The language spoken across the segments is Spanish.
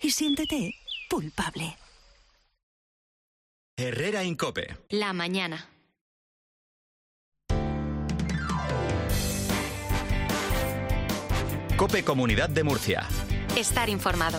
y siéntete culpable. Herrera Incope. La mañana. Cope Comunidad de Murcia. Estar informado.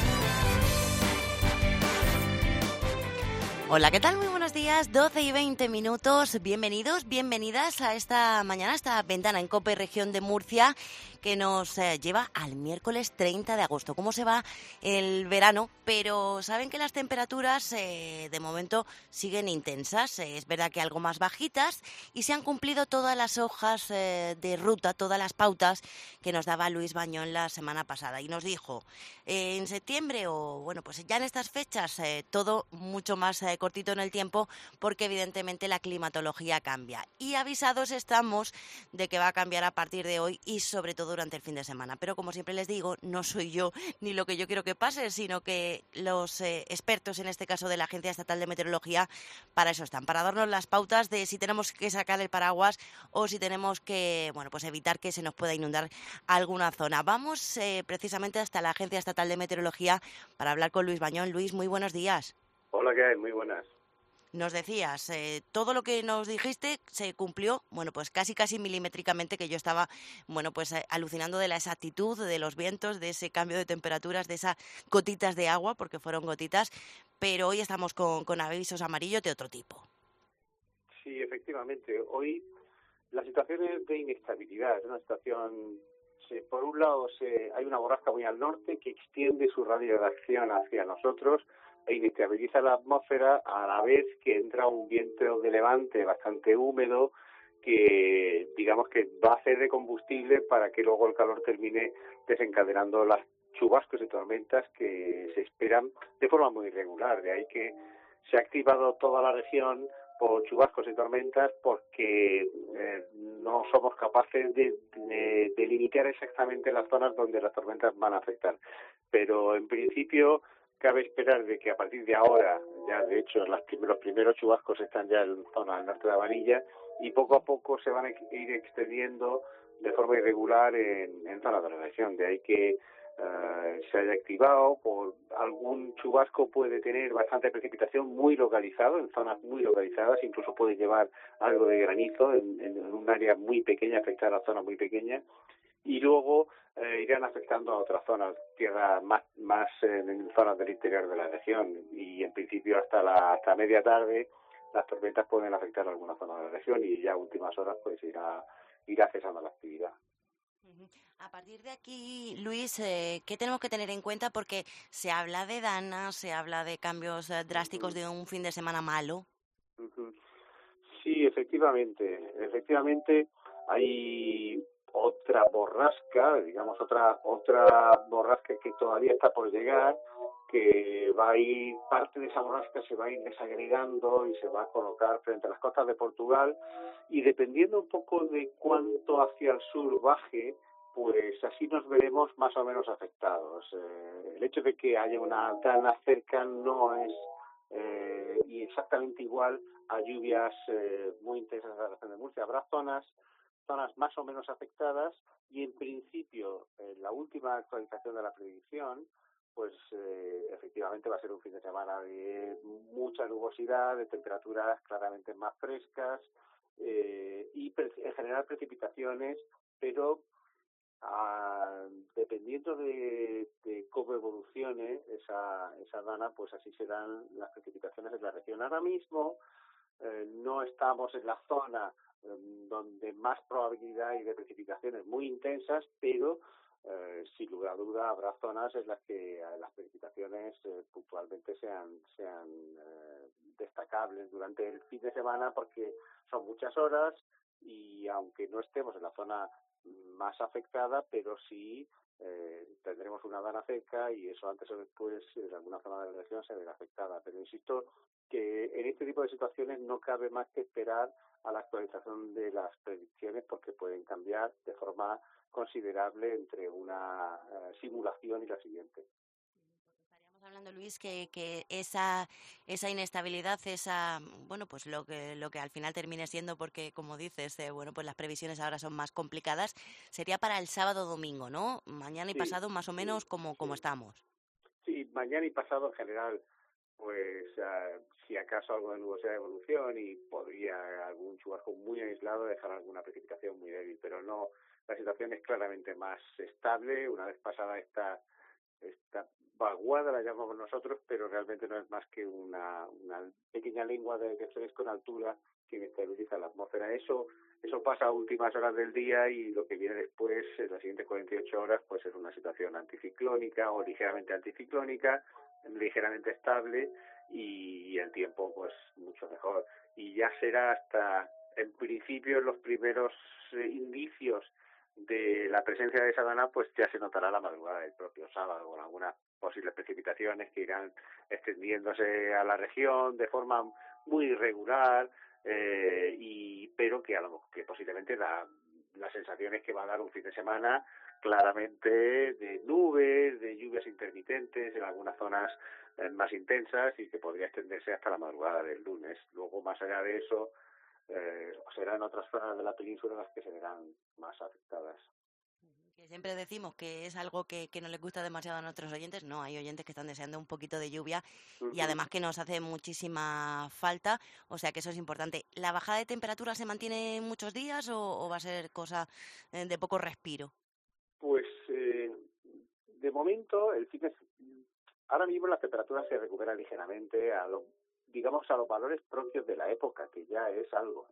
Hola, ¿qué tal? Muy buenos días, 12 y 20 minutos. Bienvenidos, bienvenidas a esta mañana, a esta ventana en COPE Región de Murcia, que nos lleva al miércoles 30 de agosto. ¿Cómo se va el verano? Pero saben que las temperaturas de momento siguen intensas. Es verdad que algo más bajitas y se han cumplido todas las hojas de ruta, todas las pautas que nos daba Luis Bañón la semana pasada. Y nos dijo, en septiembre o bueno, pues ya en estas fechas, todo mucho más cortito en el tiempo, porque evidentemente la climatología cambia. Y avisados estamos de que va a cambiar a partir de hoy y sobre todo durante el fin de semana. Pero como siempre les digo, no soy yo ni lo que yo quiero que pase, sino que los expertos, en este caso de la Agencia Estatal de Meteorología, para eso están, para darnos las pautas de si tenemos que sacar el paraguas o si tenemos que, bueno, pues evitar que se nos pueda inundar alguna zona. Vamos precisamente hasta la Agencia Estatal de Meteorología para hablar con Luis Bañón. Luis, muy buenos días. Hola, ¿qué hay? Muy buenas. Nos decías, todo lo que nos dijiste se cumplió, bueno, pues casi milimétricamente, que yo estaba, bueno, pues alucinando de la exactitud, de los vientos, de ese cambio de temperaturas, de esas gotitas de agua, porque fueron gotitas, pero hoy estamos con avisos amarillos de otro tipo. Sí, efectivamente. Hoy la situación es de inestabilidad, es una situación, por un lado hay una borrasca muy al norte que extiende su radio de acción hacia nosotros e inestabiliza la atmósfera, a la vez que entra un viento de levante bastante húmedo que, digamos, que va a hacer de combustible para que luego el calor termine desencadenando las chubascos y tormentas que se esperan de forma muy irregular. De ahí que se ha activado toda la región por chubascos y tormentas porque no somos capaces de delimitar exactamente las zonas donde las tormentas van a afectar. Pero en principio cabe esperar de que a partir de ahora, ya de hecho los primeros chubascos están ya en zona del norte de Avanilla y poco a poco se van a ir extendiendo de forma irregular en zonas de la región. De ahí que se haya activado, por algún chubasco puede tener bastante precipitación muy localizado, en zonas muy localizadas, incluso puede llevar algo de granizo en un área muy pequeña, afectar a zonas muy pequeñas, y luego irán afectando a otras zonas, tierras más en zonas del interior de la región, y en principio hasta media tarde las tormentas pueden afectar a alguna zona de la región y ya a últimas horas pues irá cesando la actividad. A partir de aquí, Luis, ¿qué tenemos que tener en cuenta? Porque se habla de danas, se habla de cambios drásticos de un fin de semana malo. Sí, efectivamente hay otra borrasca, digamos otra borrasca que todavía está por llegar, que va a ir, parte de esa borrasca se va a ir desagregando y se va a colocar frente a las costas de Portugal, y dependiendo un poco de cuánto hacia el sur baje, pues así nos veremos más o menos afectados. El hecho de que haya una dana cerca no es y exactamente igual a lluvias muy intensas en la región de Murcia. Habrá zonas más o menos afectadas y en principio la última actualización de la predicción pues efectivamente va a ser un fin de semana de mucha nubosidad, de temperaturas claramente más frescas y en general precipitaciones, pero dependiendo de cómo evolucione esa dana, pues así serán las precipitaciones en la región. Ahora mismo no estamos en la zona donde más probabilidad hay de precipitaciones muy intensas, pero sin lugar a duda habrá zonas en las que las precipitaciones puntualmente sean destacables durante el fin de semana, porque son muchas horas y aunque no estemos en la zona más afectada, pero sí tendremos una dana seca y eso antes o después en alguna zona de la región se verá afectada. Pero insisto que en este tipo de situaciones no cabe más que esperar a la actualización de las predicciones, porque pueden cambiar de forma considerable entre una simulación y la siguiente. Estaríamos hablando, Luis, que esa inestabilidad, bueno, pues lo que al final termine siendo, porque como dices, bueno, pues las previsiones ahora son más complicadas, sería para el sábado domingo, ¿no? Mañana y pasado más o menos como estamos. Sí, mañana y pasado en general, pues si acaso algo de nubosidad de evolución y podría algún chubasco muy aislado dejar alguna precipitación muy débil, pero no, la situación es claramente más estable una vez pasada esta vaguada, la llamamos nosotros, pero realmente no es más que una pequeña lengua de fresco con altura que inestabiliza la atmósfera. Eso pasa a últimas horas del día y lo que viene después, en las siguientes 48 horas, pues es una situación anticiclónica o ligeramente anticiclónica, ligeramente estable y el tiempo pues mucho mejor. Y ya será hasta, en principio, los primeros indicios de la presencia de esa zona, pues ya se notará la madrugada del propio sábado, con algunas posibles precipitaciones que irán extendiéndose a la región de forma muy irregular, pero que posiblemente la sensación es que va a dar un fin de semana claramente de nubes, de lluvias intermitentes en algunas zonas más intensas y que podría extenderse hasta la madrugada del lunes. Luego, más allá de eso, serán otras zonas de la península las que se verán más afectadas. Que siempre decimos que es algo que no les gusta demasiado a nuestros oyentes. No, hay oyentes que están deseando un poquito de lluvia y además que nos hace muchísima falta, o sea que eso es importante. ¿La bajada de temperatura se mantiene muchos días o va a ser cosa de poco respiro? Pues de momento ahora mismo las temperaturas se recuperan ligeramente a los valores propios de la época, que ya es algo.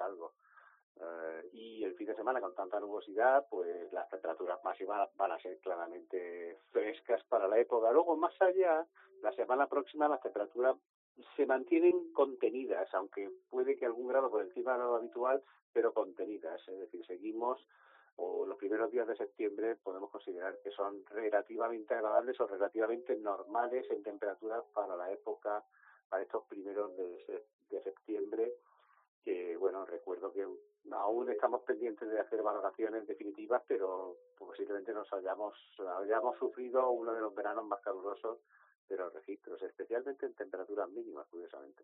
Y el fin de semana, con tanta nubosidad, pues las temperaturas máximas van a ser claramente frescas para la época. Luego, más allá, la semana próxima las temperaturas se mantienen contenidas, aunque puede que algún grado por encima de lo habitual, pero contenidas. Es decir, los primeros días de septiembre podemos considerar que son relativamente agradables o relativamente normales en temperaturas para la época, para estos primeros de septiembre, que bueno, recuerdo que aún estamos pendientes de hacer valoraciones definitivas, pero posiblemente hayamos sufrido uno de los veranos más calurosos de los registros, especialmente en temperaturas mínimas, curiosamente.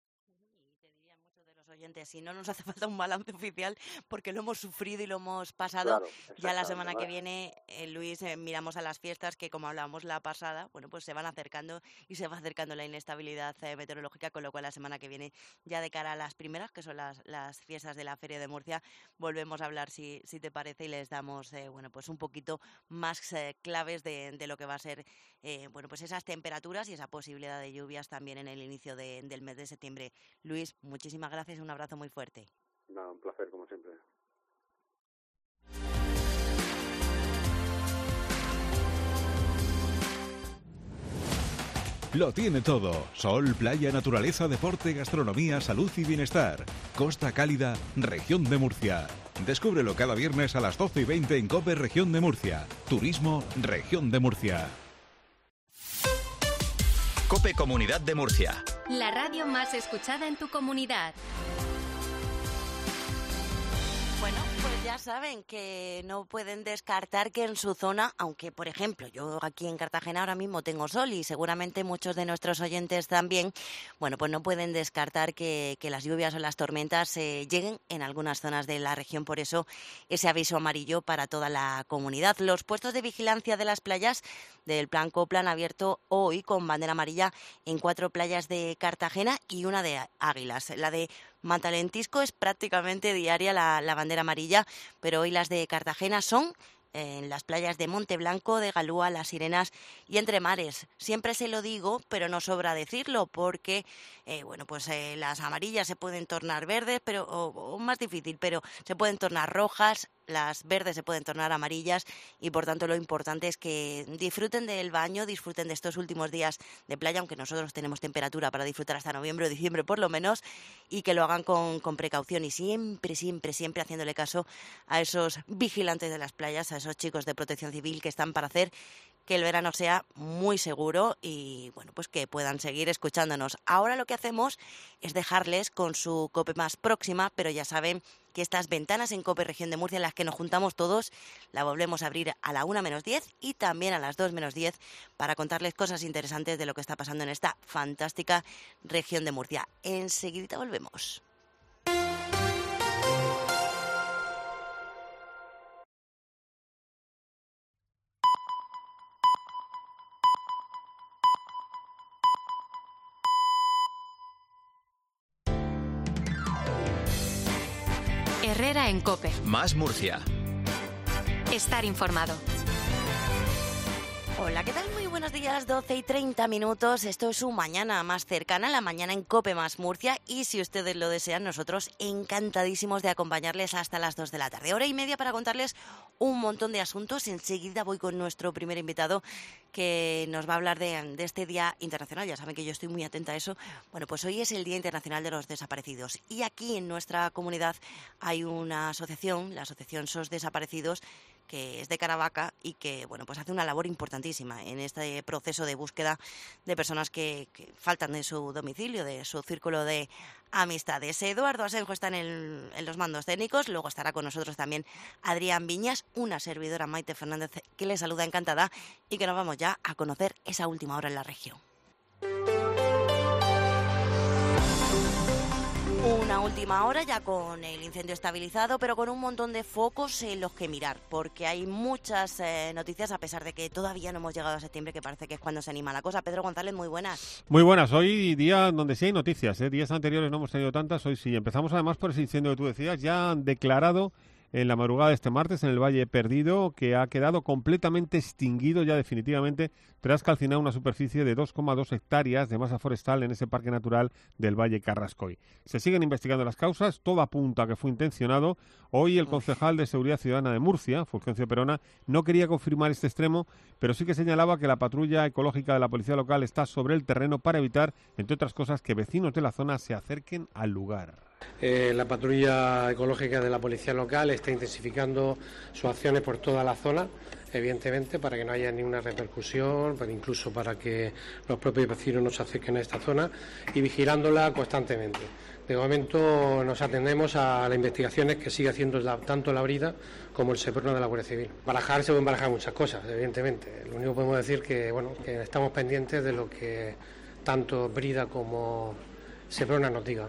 Oyentes, si no nos hace falta un balance oficial porque lo hemos sufrido y lo hemos pasado. Claro, ya la semana que viene, Luis, miramos a las fiestas que, como hablábamos la pasada, bueno, pues se van acercando y se va acercando la inestabilidad meteorológica, con lo cual la semana que viene, ya de cara a las primeras, que son las fiestas de la Feria de Murcia, volvemos a hablar, si te parece, y les damos pues un poquito más claves de lo que va a ser pues esas temperaturas y esa posibilidad de lluvias también en el inicio del mes de septiembre. Luis, muchísimas gracias. Un abrazo muy fuerte. Un placer, como siempre. Lo tiene todo. Sol, playa, naturaleza, deporte, gastronomía, salud y bienestar. Costa Cálida, Región de Murcia. Descúbrelo cada viernes a las 12:20 en COPE Región de Murcia. Turismo, Región de Murcia. COPE Comunidad de Murcia. La radio más escuchada en tu comunidad. Bueno, pues ya saben que no pueden descartar que en su zona, aunque por ejemplo yo aquí en Cartagena ahora mismo tengo sol y seguramente muchos de nuestros oyentes también, bueno, pues no pueden descartar que las lluvias o las tormentas lleguen en algunas zonas de la región. Por eso ese aviso amarillo para toda la comunidad. Los puestos de vigilancia de las playas del Plan Copla han abierto hoy con bandera amarilla en 4 playas de Cartagena y una de Águilas. La de Matalentisco es prácticamente diaria la bandera amarilla, pero hoy las de Cartagena son en las playas de Monteblanco, de Galúa, Las Sirenas y Entre Mares. Siempre se lo digo, pero no sobra decirlo, porque las amarillas se pueden tornar verdes, o más difícil, pero se pueden tornar rojas, las verdes se pueden tornar amarillas y por tanto lo importante es que disfruten del baño, disfruten de estos últimos días de playa, aunque nosotros tenemos temperatura para disfrutar hasta noviembre o diciembre por lo menos, y que lo hagan con precaución y siempre haciéndole caso a esos vigilantes de las playas, a esos chicos de Protección Civil que están para hacer que el verano sea muy seguro y bueno, pues que puedan seguir escuchándonos. Ahora lo que hacemos es dejarles con su COPE más próxima, pero ya saben que estas ventanas en COPE Región de Murcia en las que nos juntamos todos, la volvemos a abrir a la 1:10 y también a las 2:10 para contarles cosas interesantes de lo que está pasando en esta fantástica región de Murcia. Enseguida volvemos. Herrera en COPE. Más Murcia. Estar informado. Hola, ¿qué tal? Muy buenos días, 12:30. Esto es su mañana más cercana, la mañana en COPE más Murcia. Y si ustedes lo desean, nosotros encantadísimos de acompañarles hasta las 2 de la tarde. Hora y media para contarles un montón de asuntos. Enseguida voy con nuestro primer invitado que nos va a hablar de este Día Internacional. Ya saben que yo estoy muy atenta a eso. Bueno, pues hoy es el Día Internacional de los Desaparecidos. Y aquí en nuestra comunidad hay una asociación, la Asociación SOS Desaparecidos, que es de Caravaca y que, bueno, pues hace una labor importantísima en este proceso de búsqueda de personas que faltan de su domicilio, de su círculo de amistades. Eduardo Asenjo está en los mandos técnicos, luego estará con nosotros también Adrián Viñas, una servidora, Maite Fernández, que le saluda encantada y que nos vamos ya a conocer esa última hora en la región. Una última hora ya con el incendio estabilizado, pero con un montón de focos en los que mirar, porque hay muchas noticias, a pesar de que todavía no hemos llegado a septiembre, que parece que es cuando se anima la cosa. Pedro González, muy buenas. Muy buenas. Hoy día donde sí hay noticias, días anteriores no hemos tenido tantas, hoy sí. Empezamos además por ese incendio que tú decías, ya han declarado en la madrugada de este martes en el Valle Perdido, que ha quedado completamente extinguido ya definitivamente tras calcinar una superficie de 2,2 hectáreas de masa forestal en ese parque natural del Valle Carrascoy. Se siguen investigando las causas, todo apunta a que fue intencionado. Hoy el concejal de Seguridad Ciudadana de Murcia, Fulgencio Perona, no quería confirmar este extremo, pero sí que señalaba que la patrulla ecológica de la policía local está sobre el terreno para evitar, entre otras cosas, que vecinos de la zona se acerquen al lugar. La patrulla ecológica de la policía local está intensificando sus acciones por toda la zona, evidentemente, para que no haya ninguna repercusión, pero incluso para que los propios vecinos no se acerquen a esta zona y vigilándola constantemente. De momento nos atendemos a las investigaciones que sigue haciendo tanto la Brida como el Seprona de la Guardia Civil. Barajar se pueden barajar muchas cosas, evidentemente. Lo único que podemos decir que estamos pendientes de lo que tanto Brida como Seprona nos digan.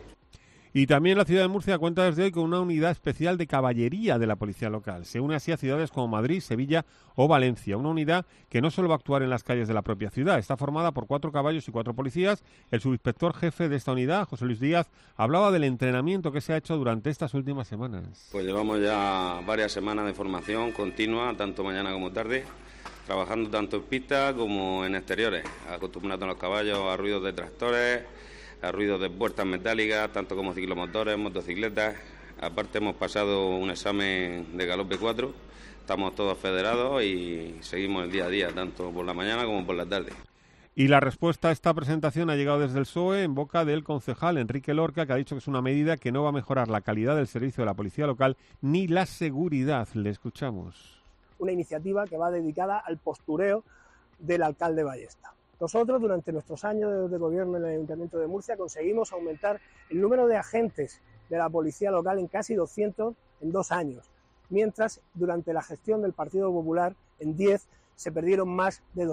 Y también la ciudad de Murcia cuenta desde hoy con una unidad especial de caballería de la policía local. Se une así a ciudades como Madrid, Sevilla o Valencia. Una unidad que no solo va a actuar en las calles de la propia ciudad. Está formada por 4 caballos y 4 policías. El subinspector jefe de esta unidad, José Luis Díaz, hablaba del entrenamiento que se ha hecho durante estas últimas semanas. Pues llevamos ya varias semanas de formación continua, tanto mañana como tarde, trabajando tanto en pista como en exteriores, acostumbrando a los caballos a ruidos de tractores, a ruidos de puertas metálicas, tanto como ciclomotores, motocicletas. Aparte hemos pasado un examen de galope 4, estamos todos federados y seguimos el día a día, tanto por la mañana como por la tarde. Y la respuesta a esta presentación ha llegado desde el PSOE en boca del concejal Enrique Lorca, que ha dicho que es una medida que no va a mejorar la calidad del servicio de la policía local ni la seguridad. Le escuchamos. Una iniciativa que va dedicada al postureo del alcalde Ballesta. Nosotros, durante nuestros años de gobierno en el Ayuntamiento de Murcia, conseguimos aumentar el número de agentes de la policía local en casi 200 en 2 años, mientras durante la gestión del Partido Popular en 10 se perdieron más de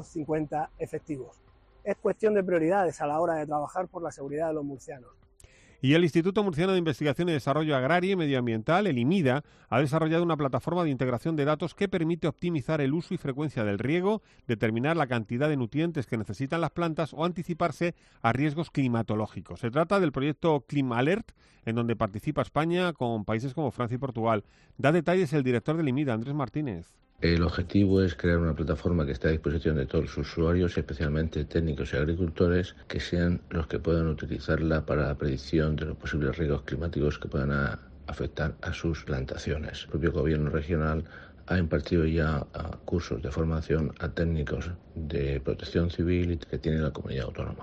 250 efectivos. Es cuestión de prioridades a la hora de trabajar por la seguridad de los murcianos. Y el Instituto Murciano de Investigación y Desarrollo Agrario y Medioambiental, el IMIDA, ha desarrollado una plataforma de integración de datos que permite optimizar el uso y frecuencia del riego, determinar la cantidad de nutrientes que necesitan las plantas o anticiparse a riesgos climatológicos. Se trata del proyecto ClimAlert, en donde participa España con países como Francia y Portugal. Da detalles el director del IMIDA, Andrés Martínez. El objetivo es crear una plataforma que esté a disposición de todos los usuarios, especialmente técnicos y agricultores, que sean los que puedan utilizarla para la predicción de los posibles riesgos climáticos que puedan afectar a sus plantaciones. El propio gobierno regional ha impartido ya cursos de formación a técnicos de protección civil que tiene la comunidad autónoma.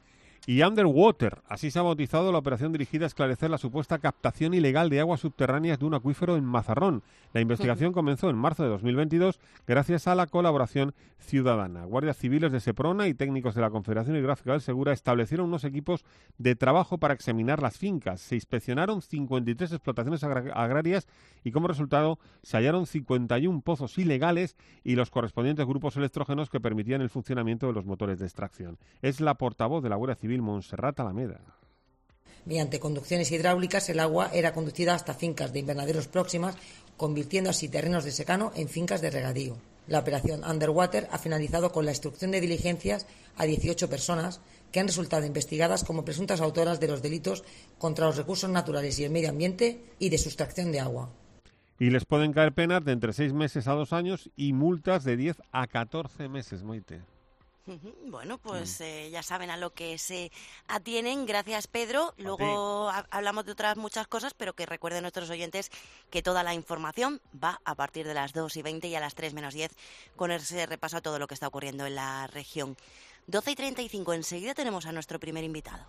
Y Underwater, así se ha bautizado la operación dirigida a esclarecer la supuesta captación ilegal de aguas subterráneas de un acuífero en Mazarrón. La investigación comenzó en marzo de 2022 gracias a la colaboración ciudadana. Guardias civiles de Seprona y técnicos de la Confederación Hidrográfica del Segura establecieron unos equipos de trabajo para examinar las fincas. Se inspeccionaron 53 explotaciones agrarias y como resultado se hallaron 51 pozos ilegales y los correspondientes grupos electrógenos que permitían el funcionamiento de los motores de extracción. Es la portavoz de la Guardia Civil, Montserrat Alameda. Mediante conducciones hidráulicas, el agua era conducida hasta fincas de invernaderos próximas, convirtiendo así terrenos de secano en fincas de regadío. La operación Underwater ha finalizado con la instrucción de diligencias a 18 personas que han resultado investigadas como presuntas autoras de los delitos contra los recursos naturales y el medio ambiente y de sustracción de agua. Y les pueden caer penas de entre 6 meses a 2 años y multas de 10 a 14 meses, Maite. Bueno, pues ya saben a lo que se atienen. Gracias, Pedro. Luego hablamos de otras muchas cosas, pero que recuerden nuestros oyentes que toda la información va a partir de las 2:20 y a las 3 menos 10 con ese repaso a todo lo que está ocurriendo en la región. 12:35, enseguida tenemos a nuestro primer invitado.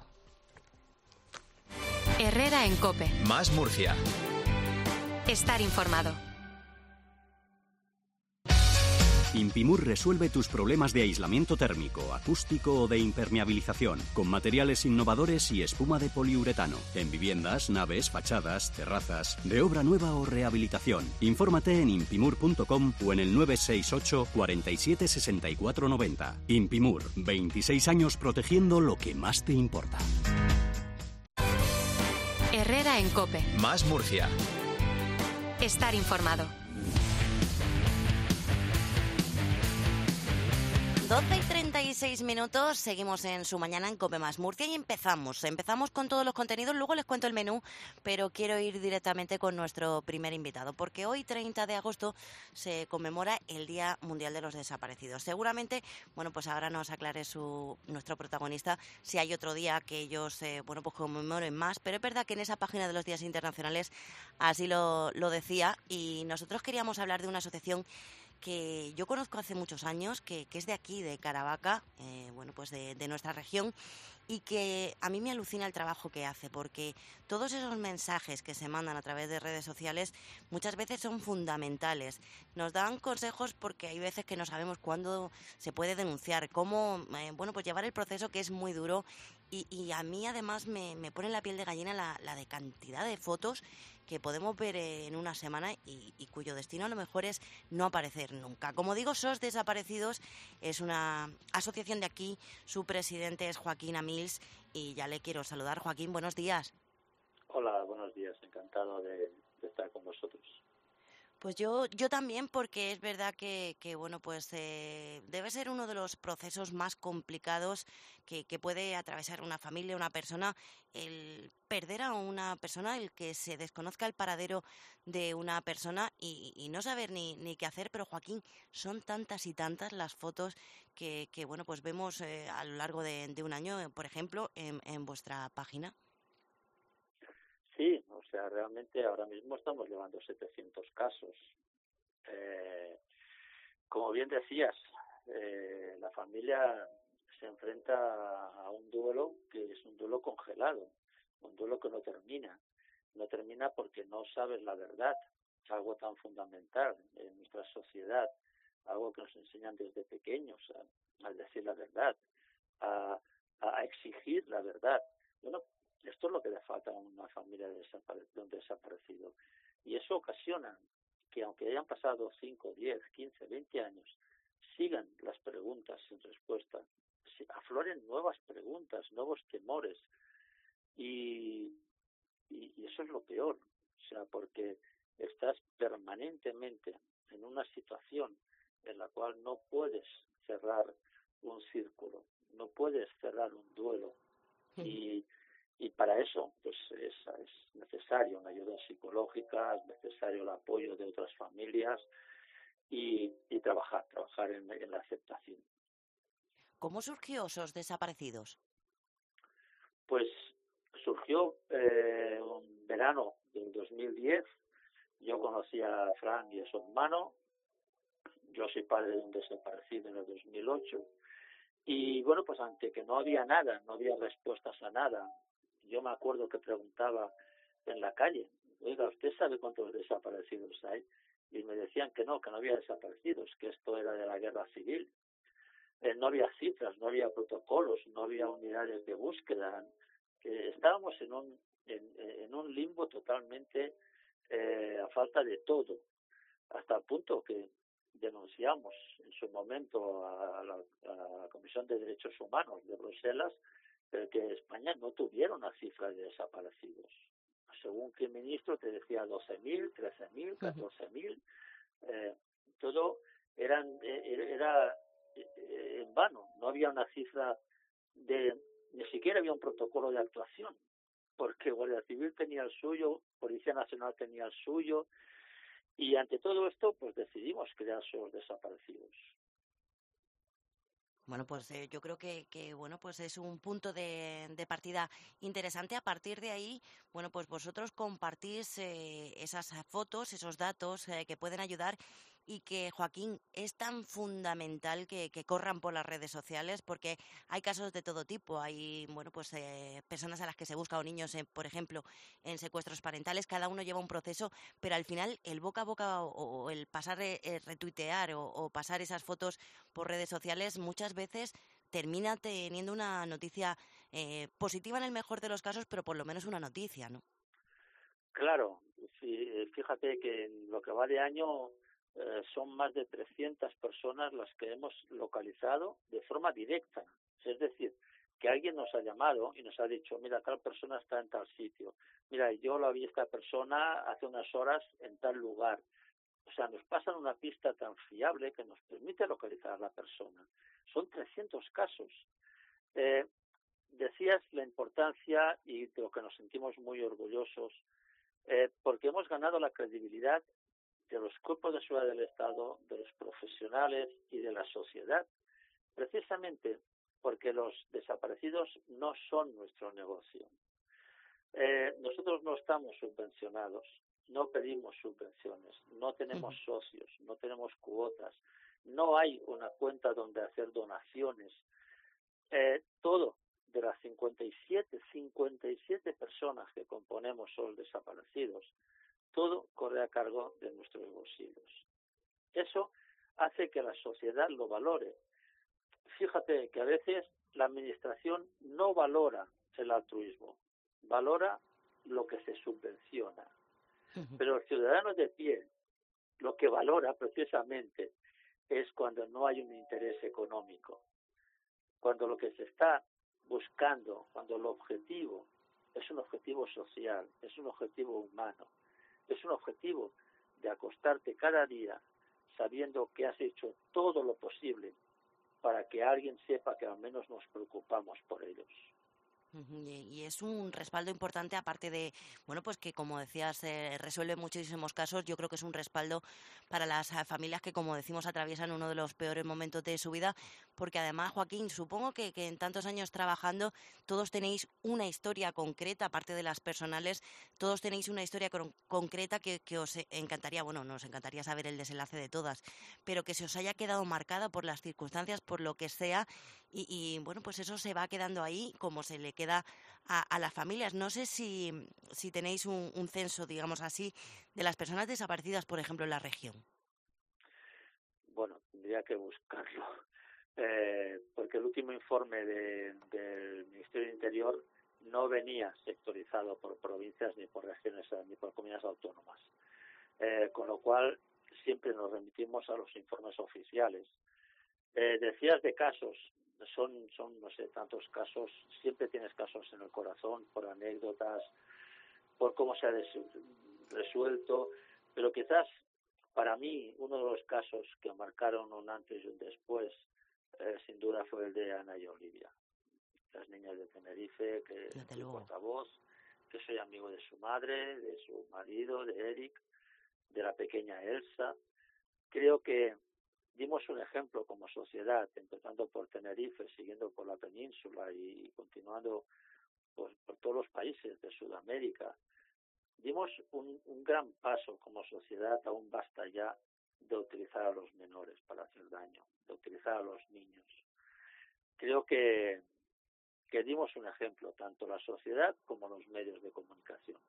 Herrera en COPE. Más Murcia. Estar informado. Impimur resuelve tus problemas de aislamiento térmico, acústico o de impermeabilización, con materiales innovadores y espuma de poliuretano, en viviendas, naves, fachadas, terrazas, de obra nueva o rehabilitación. Infórmate en impimur.com o en el 968 47 64 90. Impimur, 26 años protegiendo lo que más te importa. Herrera en COPE. Más Murcia. Estar informado. 12:36, seguimos en Su Mañana en COPE Más Murcia y empezamos con todos los contenidos, luego les cuento el menú, pero quiero ir directamente con nuestro primer invitado, porque hoy, 30 de agosto, se conmemora el Día Mundial de los Desaparecidos. Seguramente, pues ahora nos aclare nuestro protagonista si hay otro día que ellos, pues conmemoren más, pero es verdad que en esa página de los días internacionales así lo decía, y nosotros queríamos hablar de una asociación que yo conozco hace muchos años, que es de aquí, de Caravaca, de nuestra región, y que a mí me alucina el trabajo que hace, porque todos esos mensajes que se mandan a través de redes sociales muchas veces son fundamentales. Nos dan consejos porque hay veces que no sabemos cuándo se puede denunciar, cómo llevar el proceso, que es muy duro, y a mí además me pone la piel de gallina la de cantidad de fotos que podemos ver en una semana y cuyo destino a lo mejor es no aparecer nunca. Como digo, SOS Desaparecidos es una asociación de aquí, su presidente es Joaquín Amils y ya le quiero saludar. Joaquín, buenos días. Hola, buenos días, encantado de estar con vosotros. Pues yo también, porque es verdad que debe ser uno de los procesos más complicados que puede atravesar una familia, una persona, el perder a una persona, el que se desconozca el paradero de una persona y no saber ni qué hacer. Pero, Joaquín, son tantas y tantas las fotos que vemos a lo largo de un año, por ejemplo, en vuestra página. Sí, realmente ahora mismo estamos llevando 700 casos. Como bien decías, la familia se enfrenta a un duelo que es un duelo congelado, un duelo que no termina. No termina porque no sabes la verdad, algo tan fundamental en nuestra sociedad, algo que nos enseñan desde pequeños, a decir la verdad, a exigir la verdad. Esto es lo que le falta a una familia de un desaparecido. Y eso ocasiona que, aunque hayan pasado 5, 10, 15, 20 años, sigan las preguntas sin respuesta, afloren nuevas preguntas, nuevos temores. Y eso es lo peor, porque estás permanentemente en una situación en la cual no puedes cerrar un círculo, no puedes cerrar un duelo. Y para eso es necesario una ayuda psicológica, es necesario el apoyo de otras familias y trabajar en la aceptación. ¿Cómo surgió SOS Desaparecidos? Pues surgió un verano del 2010. Yo conocí a Fran y a su hermano. Yo soy padre de un desaparecido en el 2008. Y ante que no había nada, no había respuestas a nada, yo me acuerdo que preguntaba en la calle, oiga, ¿usted sabe cuántos desaparecidos hay? Y me decían que no había desaparecidos, que esto era de la guerra civil. No había cifras, no había protocolos, no había unidades de búsqueda. Estábamos en un limbo totalmente a falta de todo, hasta el punto que denunciamos en su momento a la Comisión de Derechos Humanos de Bruselas que España no tuviera una cifra de desaparecidos. Según que el ministro te decía 12.000, 13.000, 14.000, todo era en vano. No había una cifra ni siquiera había un protocolo de actuación, porque Guardia Civil tenía el suyo, Policía Nacional tenía el suyo, y ante todo esto, pues decidimos crear SOS Desaparecidos. Bueno, pues yo creo que bueno, pues es un punto de partida interesante. A partir de ahí, bueno, pues vosotros compartís esas fotos, esos datos que pueden ayudar y que, Joaquín, es tan fundamental que corran por las redes sociales, porque hay casos de todo tipo. Hay, bueno, pues personas a las que se busca, o niños, por ejemplo, en secuestros parentales. Cada uno lleva un proceso, pero al final el boca a boca o el pasar, retuitear o pasar esas fotos por redes sociales muchas veces termina teniendo una noticia positiva en el mejor de los casos, pero por lo menos una noticia, ¿no? Claro, sí, fíjate que en lo que va de año son más de 300 personas las que hemos localizado de forma directa. Es decir, que alguien nos ha llamado y nos ha dicho, mira, tal persona está en tal sitio. Mira, yo la vi esta persona hace unas horas en tal lugar. O sea, nos pasan una pista tan fiable que nos permite localizar a la persona. Son 300 casos. Decías la importancia y de lo que nos sentimos muy orgullosos, porque hemos ganado la credibilidad de los cuerpos de seguridad del Estado, de los profesionales y de la sociedad, precisamente porque los desaparecidos no son nuestro negocio. Nosotros no estamos subvencionados, no pedimos subvenciones, no tenemos socios, no tenemos cuotas, no hay una cuenta donde hacer donaciones. Todo de las 57 personas que componemos SOS Desaparecidos, todo corre a cargo de nuestros bolsillos. Eso hace que la sociedad lo valore. Fíjate que a veces la administración no valora el altruismo, valora lo que se subvenciona. Pero el ciudadano de pie lo que valora precisamente es cuando no hay un interés económico, cuando lo que se está buscando, cuando el objetivo es un objetivo social, es un objetivo humano, es un objetivo de acostarte cada día sabiendo que has hecho todo lo posible para que alguien sepa que al menos nos preocupamos por ellos. Y es un respaldo importante, aparte de, bueno, pues que, como decías, resuelve muchísimos casos. Yo creo que es un respaldo para las familias que, como decimos, atraviesan uno de los peores momentos de su vida, porque además, Joaquín, supongo que en tantos años trabajando, todos tenéis una historia concreta, aparte de las personales, todos tenéis una historia concreta que os encantaría, bueno, nos encantaría saber el desenlace de todas, pero que se os haya quedado marcada por las circunstancias, por lo que sea, y bueno, pues eso se va quedando ahí, como se le queda a las familias. No sé si tenéis un censo, digamos así, de las personas desaparecidas, por ejemplo, en la región. Bueno, tendría que buscarlo, porque el último informe del Ministerio del Interior no venía sectorizado por provincias, ni por regiones, ni por comunidades autónomas, con lo cual siempre nos remitimos a los informes oficiales. Decías de casos, son no sé, tantos casos, siempre tienes casos en el corazón, por anécdotas, por cómo se ha resuelto, pero quizás para mí uno de los casos que marcaron un antes y un después, sin duda fue el de Ana y Olivia, las niñas de Tenerife, que soy portavoz, que soy amigo de su madre, de su marido, de Eric, de la pequeña Elsa. Creo que dimos un ejemplo como sociedad, empezando por Tenerife, siguiendo por la península y continuando por todos los países de Sudamérica. Dimos un gran paso como sociedad, aún basta ya de utilizar a los menores para hacer daño, de utilizar a los niños. Creo que dimos un ejemplo, tanto la sociedad como los medios de comunicación.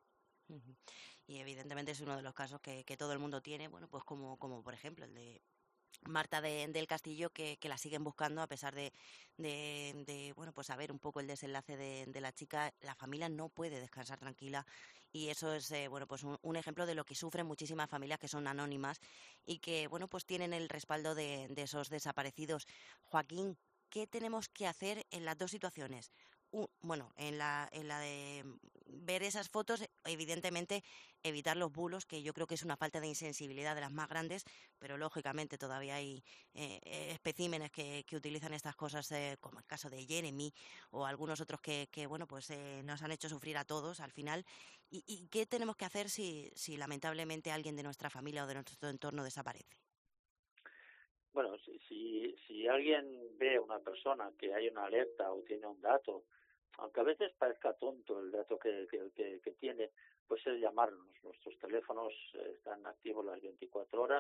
Y evidentemente es uno de los casos que todo el mundo tiene, bueno, pues como por ejemplo el de Marta del Castillo, que la siguen buscando a pesar de bueno, pues saber un poco el desenlace de la chica. La familia no puede descansar tranquila y eso es bueno, pues un ejemplo de lo que sufren muchísimas familias que son anónimas y que, bueno, pues tienen el respaldo de esos desaparecidos. Joaquín, ¿qué tenemos que hacer en las dos situaciones? Bueno, en la de ver esas fotos, evidentemente evitar los bulos, que yo creo que es una falta de insensibilidad de las más grandes, pero lógicamente todavía hay especímenes que utilizan estas cosas, como el caso de Jeremy o algunos otros que bueno, pues nos han hecho sufrir a todos al final. ¿Y qué tenemos que hacer si lamentablemente alguien de nuestra familia o de nuestro entorno desaparece? Bueno, si alguien ve a una persona que hay una alerta o tiene un dato, aunque a veces parezca tonto el dato que tiene, pues es llamarnos. Nuestros teléfonos están activos las 24 horas.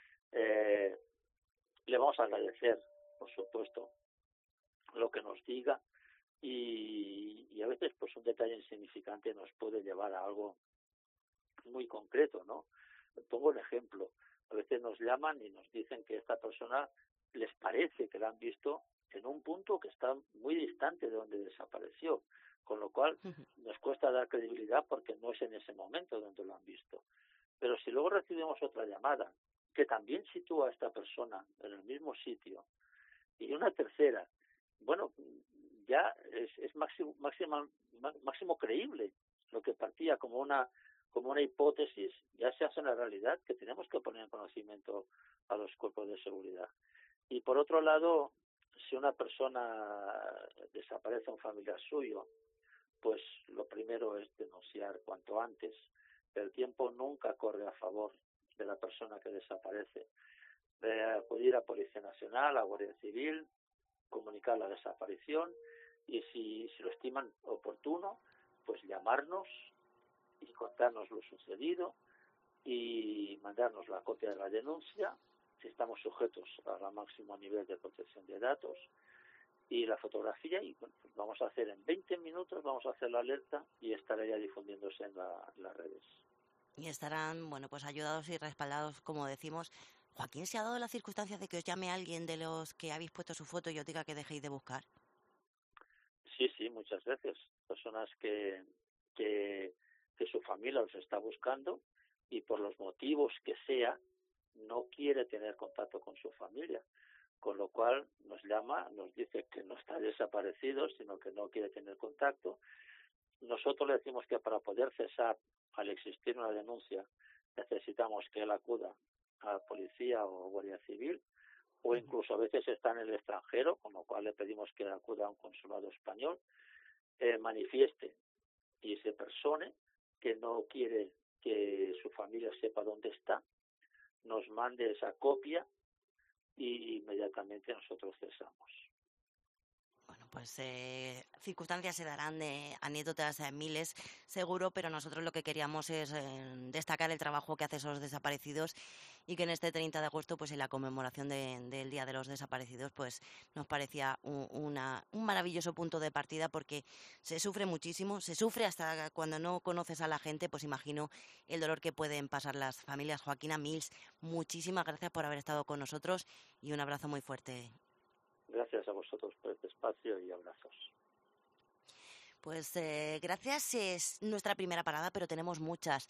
Le vamos a agradecer, por supuesto, lo que nos diga, y a veces pues un detalle insignificante nos puede llevar a algo muy concreto, ¿no? Pongo un ejemplo. A veces nos llaman y nos dicen que esta persona les parece que la han visto en un punto que está muy distante de donde desapareció, con lo cual nos cuesta dar credibilidad porque no es en ese momento donde lo han visto. Pero si luego recibimos otra llamada que también sitúa a esta persona en el mismo sitio, y una tercera, bueno, ya es máximo creíble. Lo que partía como una hipótesis ya se hace una realidad que tenemos que poner en conocimiento a los cuerpos de seguridad. Y por otro lado, si una persona desaparece a un familiar suyo, pues lo primero es denunciar cuanto antes. El tiempo nunca corre a favor de la persona que desaparece. Acudir a Policía Nacional, a Guardia Civil, comunicar la desaparición, y si lo estiman oportuno, pues llamarnos y contarnos lo sucedido y mandarnos la copia de la denuncia, si estamos sujetos al máximo nivel de protección de datos, y la fotografía, y bueno, pues vamos a hacer en 20 minutos, vamos a hacer la alerta y estará ya difundiéndose en las redes. Y estarán, bueno, pues ayudados y respaldados, como decimos. Joaquín, ¿se ha dado la circunstancia de que os llame alguien de los que habéis puesto su foto y os diga que dejéis de buscar? Sí, muchas veces. Personas que su familia los está buscando y por los motivos que sea no quiere tener contacto con su familia, con lo cual nos llama, nos dice que no está desaparecido, sino que no quiere tener contacto. Nosotros le decimos que para poder cesar, al existir una denuncia, necesitamos que él acuda a la policía o guardia civil, o incluso a veces está en el extranjero, con lo cual le pedimos que acuda a un consulado español, manifieste y se persone que no quiere que su familia sepa dónde está, nos mande esa copia y inmediatamente nosotros cesamos. Bueno, pues circunstancias se darán, de anécdotas miles, seguro, pero nosotros lo que queríamos es destacar el trabajo que hacen esos desaparecidos, y que en este 30 de agosto, pues en la conmemoración del Día de los Desaparecidos, pues nos parecía un maravilloso punto de partida, porque se sufre muchísimo, se sufre hasta cuando no conoces a la gente, pues imagino el dolor que pueden pasar las familias. Joaquina Mills, muchísimas gracias por haber estado con nosotros y un abrazo muy fuerte. Gracias a vosotros por este espacio y abrazos. Pues gracias, es nuestra primera parada, pero tenemos muchas.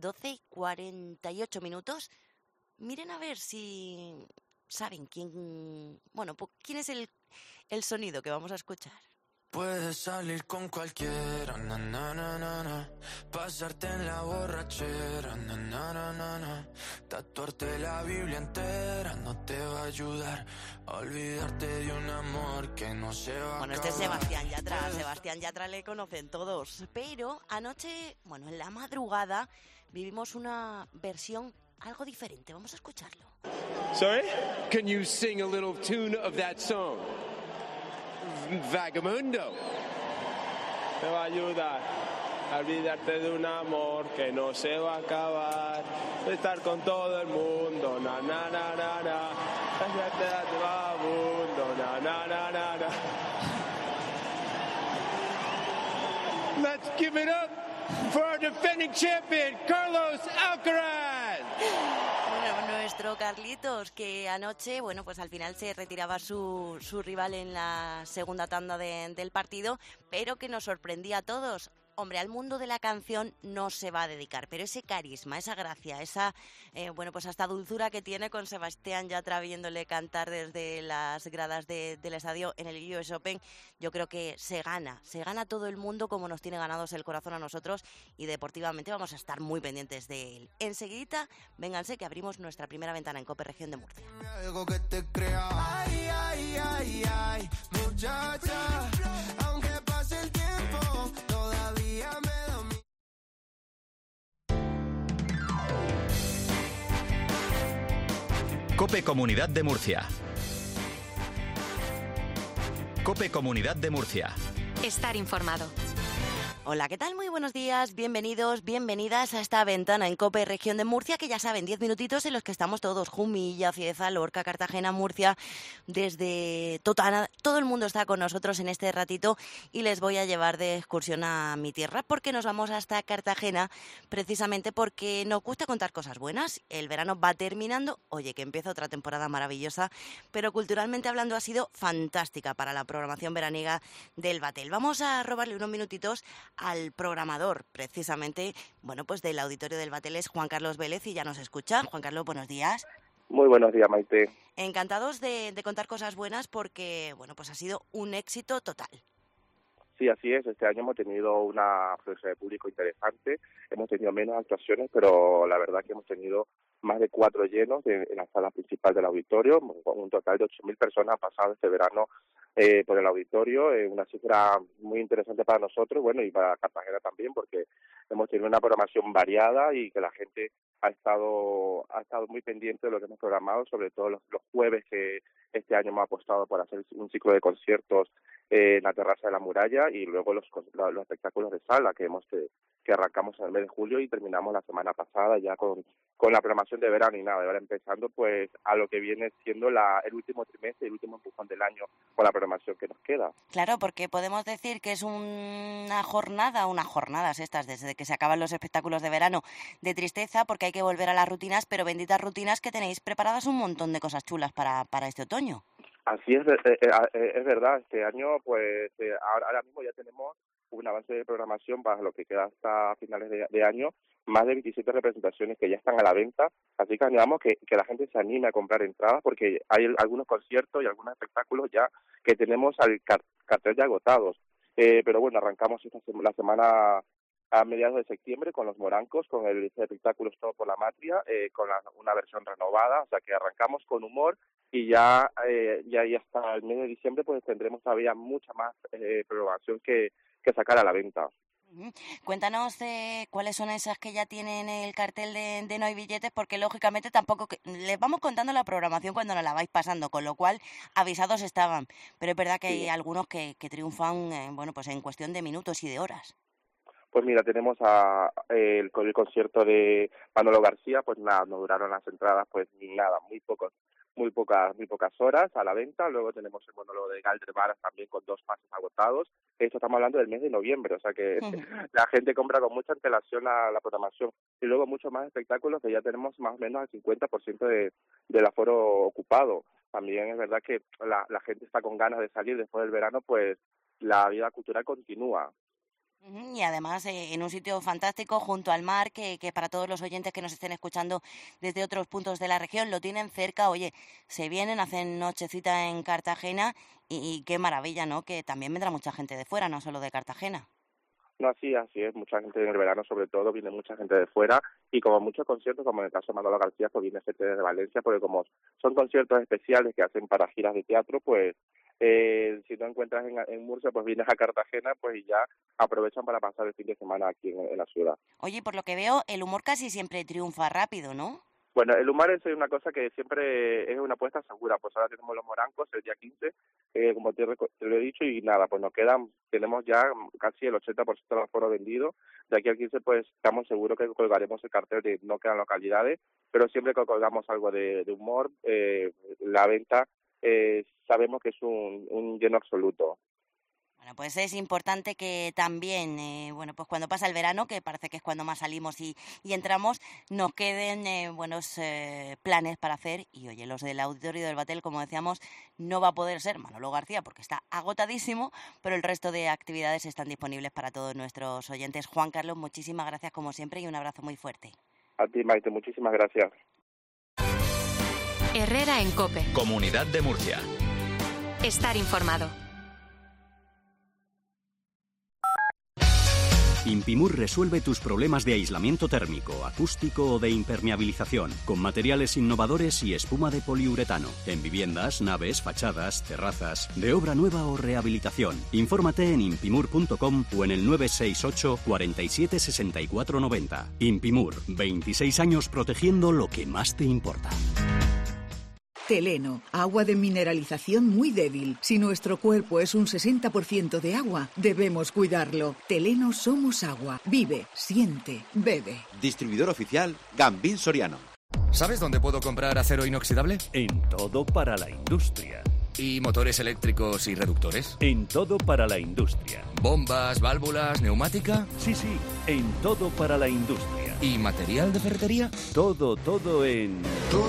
12:48. Miren a ver si saben quién es el sonido que vamos a escuchar. Puedes salir con cualquiera, na, na, na, na, na. Pasarte en la borrachera, na, na, na, na, na. Tatuarte la Biblia entera no te va a ayudar a olvidarte de un amor que no se va a acabar. Este es Sebastián Yatra. Sebastián Yatra le conocen todos, pero anoche, en la madrugada, vivimos una versión algo diferente. Vamos a escucharlo. Sorry? Can you sing a little tune of that song? Vagamundo. Te va a ayudar a olvidarte de un amor que no se va a acabar, de estar con todo el mundo, na na na na na, vagabundo, na na na na na. Let's give it up for our defending champion, Carlos Alcaraz. Nuestro Carlitos, que anoche, pues al final se retiraba su rival en la segunda tanda del partido, pero que nos sorprendía a todos. Hombre, al mundo de la canción no se va a dedicar, pero ese carisma, esa gracia, esa, pues hasta dulzura que tiene con Sebastián Yatra viéndole cantar desde las gradas del estadio en el US Open, yo creo que se gana todo el mundo como nos tiene ganados el corazón a nosotros y deportivamente vamos a estar muy pendientes de él. Enseguidita, vénganse que abrimos nuestra primera ventana en COPE Región de Murcia. Algo que te crea. Ay, ay, ay, ay, muchacha, aunque pase el tiempo, todavía me domina. COPE Comunidad de Murcia. COPE Comunidad de Murcia. Estar informado. Hola, ¿qué tal? Muy buenos días, bienvenidos, bienvenidas a esta ventana en COPE Región de Murcia, que ya saben, 10 minutitos en los que estamos todos, Jumilla, Cieza, Lorca, Cartagena, Murcia, desde Totana, todo el mundo está con nosotros en este ratito y les voy a llevar de excursión a mi tierra porque nos vamos hasta Cartagena, precisamente porque nos gusta contar cosas buenas. El verano va terminando, oye, que empieza otra temporada maravillosa, pero culturalmente hablando ha sido fantástica para la programación veraniega del Batel. Vamos a robarle unos minutitos al programador, precisamente, bueno, pues del auditorio del Batel es Juan Carlos Vélez y ya nos escucha. Juan Carlos, buenos días. Muy buenos días, Maite. Encantados de contar cosas buenas porque, bueno, pues ha sido un éxito total. Sí, así es. Este año hemos tenido una afluencia de público interesante. Hemos tenido menos actuaciones, pero la verdad que hemos tenido más de 4 llenos en la sala principal del auditorio. Un total de 8.000 personas han pasado este verano por el auditorio. Una cifra muy interesante para nosotros, bueno, y para Cartagena también, porque hemos tenido una programación variada y que la gente ha estado muy pendiente de lo que hemos programado, sobre todo los jueves que este año hemos apostado por hacer un ciclo de conciertos en la terraza de la muralla y luego los espectáculos de sala que arrancamos en el mes de julio y terminamos la semana pasada ya con la programación de verano y nada, ahora empezando pues a lo que viene siendo el último trimestre, el último empujón del año con la programación que nos queda. Claro, porque podemos decir que es unas jornadas estas, desde que se acaban los espectáculos de verano, de tristeza, porque hay que volver a las rutinas, pero benditas rutinas que tenéis preparadas un montón de cosas chulas para este otoño. Así es verdad, este año pues ahora mismo ya tenemos un avance de programación para lo que queda hasta finales de año, más de 27 representaciones que ya están a la venta, así que animamos que la gente se anime a comprar entradas porque hay algunos conciertos y algunos espectáculos ya que tenemos al cartel ya agotados, pero bueno, arrancamos la semana a mediados de septiembre con los Morancos, con el espectáculo Todo por la Matria, con una versión renovada, o sea que arrancamos con humor y ya hasta el mes de diciembre pues tendremos todavía mucha más programación que sacar a la venta. Cuéntanos cuáles son esas que ya tienen el cartel de No hay billetes, porque lógicamente tampoco les vamos contando la programación cuando nos la vais pasando, con lo cual avisados estaban, pero es verdad que hay algunos que triunfan bueno, pues en cuestión de minutos y de horas. Pues mira, tenemos el concierto de Manolo García, pues nada, nos duraron las entradas pues nada, muy pocas horas a la venta. Luego tenemos el monólogo de Galder Varas también con 2 pases agotados. Esto estamos hablando del mes de noviembre, o sea que la gente compra con mucha antelación la programación. Y luego muchos más espectáculos que ya tenemos más o menos al 50% del aforo ocupado. También es verdad que la gente está con ganas de salir después del verano, pues la vida cultural continúa. Y además en un sitio fantástico junto al mar, que para todos los oyentes que nos estén escuchando desde otros puntos de la región lo tienen cerca. Oye, se vienen, hacen nochecita en Cartagena y qué maravilla, ¿no? Que también vendrá mucha gente de fuera, no solo de Cartagena. No, así es, mucha gente en el verano sobre todo, viene mucha gente de fuera y como muchos conciertos, como en el caso de Manolo García, pues viene gente desde Valencia, porque como son conciertos especiales que hacen para giras de teatro, pues si no encuentras en Murcia, pues vienes a Cartagena, pues y ya aprovechan para pasar el fin de semana aquí en la ciudad. Oye, por lo que veo, el humor casi siempre triunfa rápido, ¿no? Bueno, el humor es una cosa que siempre es una apuesta segura. Pues ahora tenemos los Morancos el día 15, como te lo he dicho, y nada, pues tenemos ya casi el 80% del aforo vendido. De aquí al 15, pues estamos seguros que colgaremos el cartel de no quedan localidades, pero siempre que colgamos algo de humor, la venta sabemos que es un lleno absoluto. Bueno, pues es importante que también, bueno, pues cuando pasa el verano, que parece que es cuando más salimos y entramos, nos queden buenos planes para hacer. Y oye, los del Auditorio del Batel, como decíamos, no va a poder ser Manolo García porque está agotadísimo, pero el resto de actividades están disponibles para todos nuestros oyentes. Juan Carlos, muchísimas gracias como siempre y un abrazo muy fuerte. A ti, Maite, muchísimas gracias. Herrera en COPE. Comunidad de Murcia. Estar informado. Impimur resuelve tus problemas de aislamiento térmico, acústico o de impermeabilización con materiales innovadores y espuma de poliuretano en viviendas, naves, fachadas, terrazas, de obra nueva o rehabilitación. Infórmate en impimur.com o en el 968 47 64 90. Impimur, 26 años protegiendo lo que más te importa. Teleno, agua de mineralización muy débil. Si nuestro cuerpo es un 60% de agua, debemos cuidarlo. Teleno somos agua. Vive, siente, bebe. Distribuidor oficial Gambín Soriano. ¿Sabes dónde puedo comprar acero inoxidable? En Todo para la Industria. ¿Y motores eléctricos y reductores? En Todo para la Industria. ¿Bombas, válvulas, neumática? Sí, en Todo para la Industria. ¿Y material de ferretería? Todo en...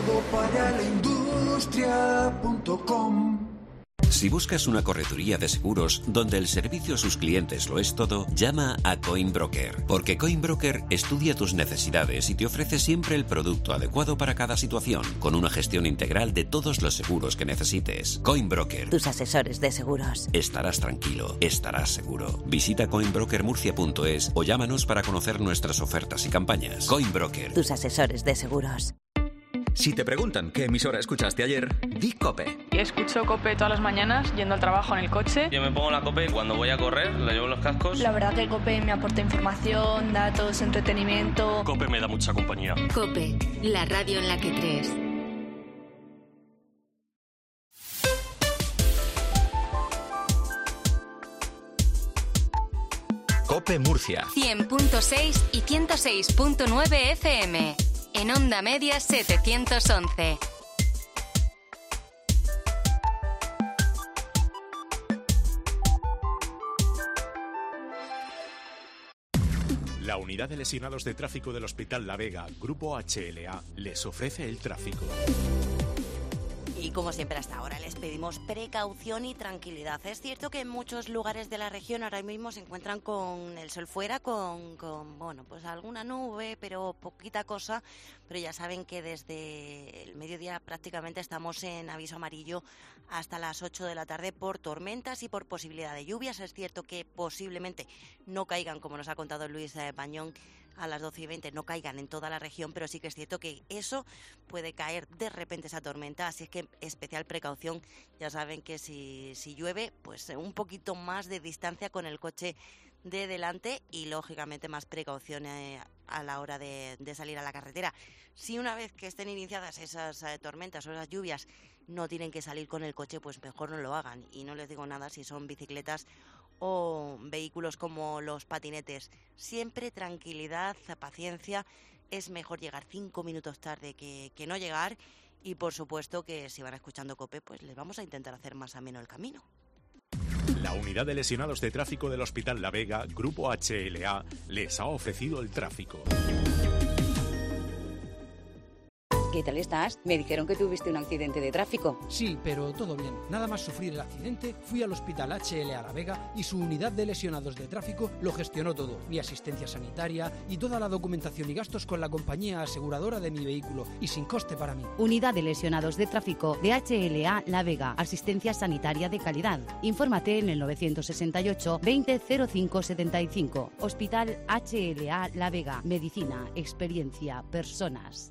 todoparalaindustria.com. Si buscas una correduría de seguros donde el servicio a sus clientes lo es todo, llama a Coinbroker, porque Coinbroker estudia tus necesidades y te ofrece siempre el producto adecuado para cada situación, con una gestión integral de todos los seguros que necesites. Coinbroker. Tus asesores de seguros. Estarás tranquilo, estarás seguro. Visita coinbrokermurcia.es o llámanos para conocer nuestras ofertas y campañas. Coinbroker. Tus asesores de seguros. Si te preguntan qué emisora escuchaste ayer, di COPE. Escucho COPE todas las mañanas, yendo al trabajo en el coche. Yo me pongo la COPE cuando voy a correr, le llevo los cascos. La verdad que COPE me aporta información, datos, entretenimiento. COPE me da mucha compañía. COPE, la radio en la que crees. COPE Murcia. 100.6 y 106.9 FM. En Onda Media 711. La unidad de lesionados de tráfico del Hospital La Vega, Grupo HLA, les ofrece el tráfico. Y como siempre hasta ahora les pedimos precaución y tranquilidad. Es cierto que en muchos lugares de la región ahora mismo se encuentran con el sol fuera, con bueno, pues alguna nube, pero poquita cosa. Pero ya saben que desde el mediodía prácticamente estamos en aviso amarillo hasta las 8 de la tarde por tormentas y por posibilidad de lluvias. Es cierto que posiblemente no caigan, como nos ha contado Luis Pañón, a las 12:20 no caigan en toda la región, pero sí que es cierto que eso puede caer de repente, esa tormenta, así es que especial precaución. Ya saben que si llueve, pues un poquito más de distancia con el coche de delante y lógicamente más precaución a la hora de salir a la carretera. Si una vez que estén iniciadas esas tormentas o esas lluvias no tienen que salir con el coche, pues mejor no lo hagan. Y no les digo nada si son bicicletas o vehículos como los patinetes. Siempre tranquilidad, paciencia. Es mejor llegar 5 minutos tarde que no llegar. Y por supuesto que si van escuchando COPE, pues les vamos a intentar hacer más ameno el camino. La unidad de lesionados de tráfico del Hospital La Vega, Grupo HLA, les ha ofrecido el tráfico. ¿Qué tal estás? Me dijeron que tuviste un accidente de tráfico. Sí, pero todo bien. Nada más sufrir el accidente, fui al Hospital HLA La Vega y su unidad de lesionados de tráfico lo gestionó todo. Mi asistencia sanitaria y toda la documentación y gastos con la compañía aseguradora de mi vehículo y sin coste para mí. Unidad de lesionados de tráfico de HLA La Vega. Asistencia sanitaria de calidad. Infórmate en el 968 20 05 75. Hospital HLA La Vega. Medicina, experiencia, personas.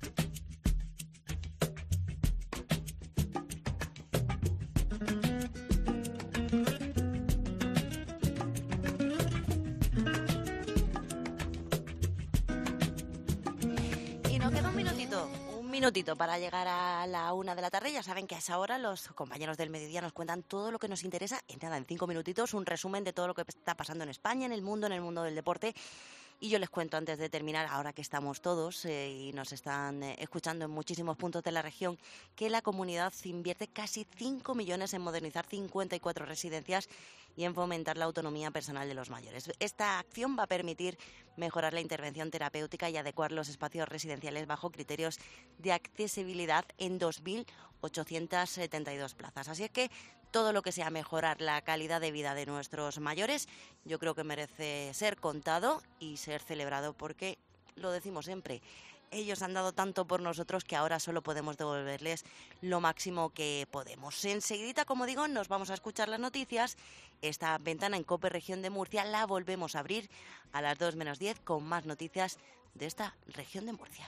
Minutito para llegar a la 1 de la tarde. Ya saben que a esa hora los compañeros del mediodía nos cuentan todo lo que nos interesa en 5 minutitos, un resumen de todo lo que está pasando en España, en el mundo del deporte Y yo les cuento antes de terminar, ahora que estamos todos y nos están escuchando en muchísimos puntos de la región, que la comunidad invierte casi 5 millones en modernizar 54 residencias y en fomentar la autonomía personal de los mayores. Esta acción va a permitir mejorar la intervención terapéutica y adecuar los espacios residenciales bajo criterios de accesibilidad en 2.872 plazas. Así es que todo lo que sea mejorar la calidad de vida de nuestros mayores, yo creo que merece ser contado y ser celebrado, porque lo decimos siempre, ellos han dado tanto por nosotros que ahora solo podemos devolverles lo máximo que podemos. Enseguidita, como digo, nos vamos a escuchar las noticias. Esta ventana en COPE Región de Murcia la volvemos a abrir a las 2 menos 10 con más noticias de esta región de Murcia.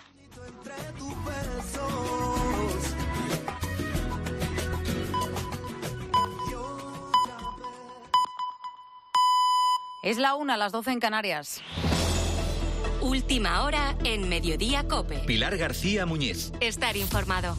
Es la 1, las 12 en Canarias. Última hora en Mediodía COPE. Pilar García Muñiz. Estar informado.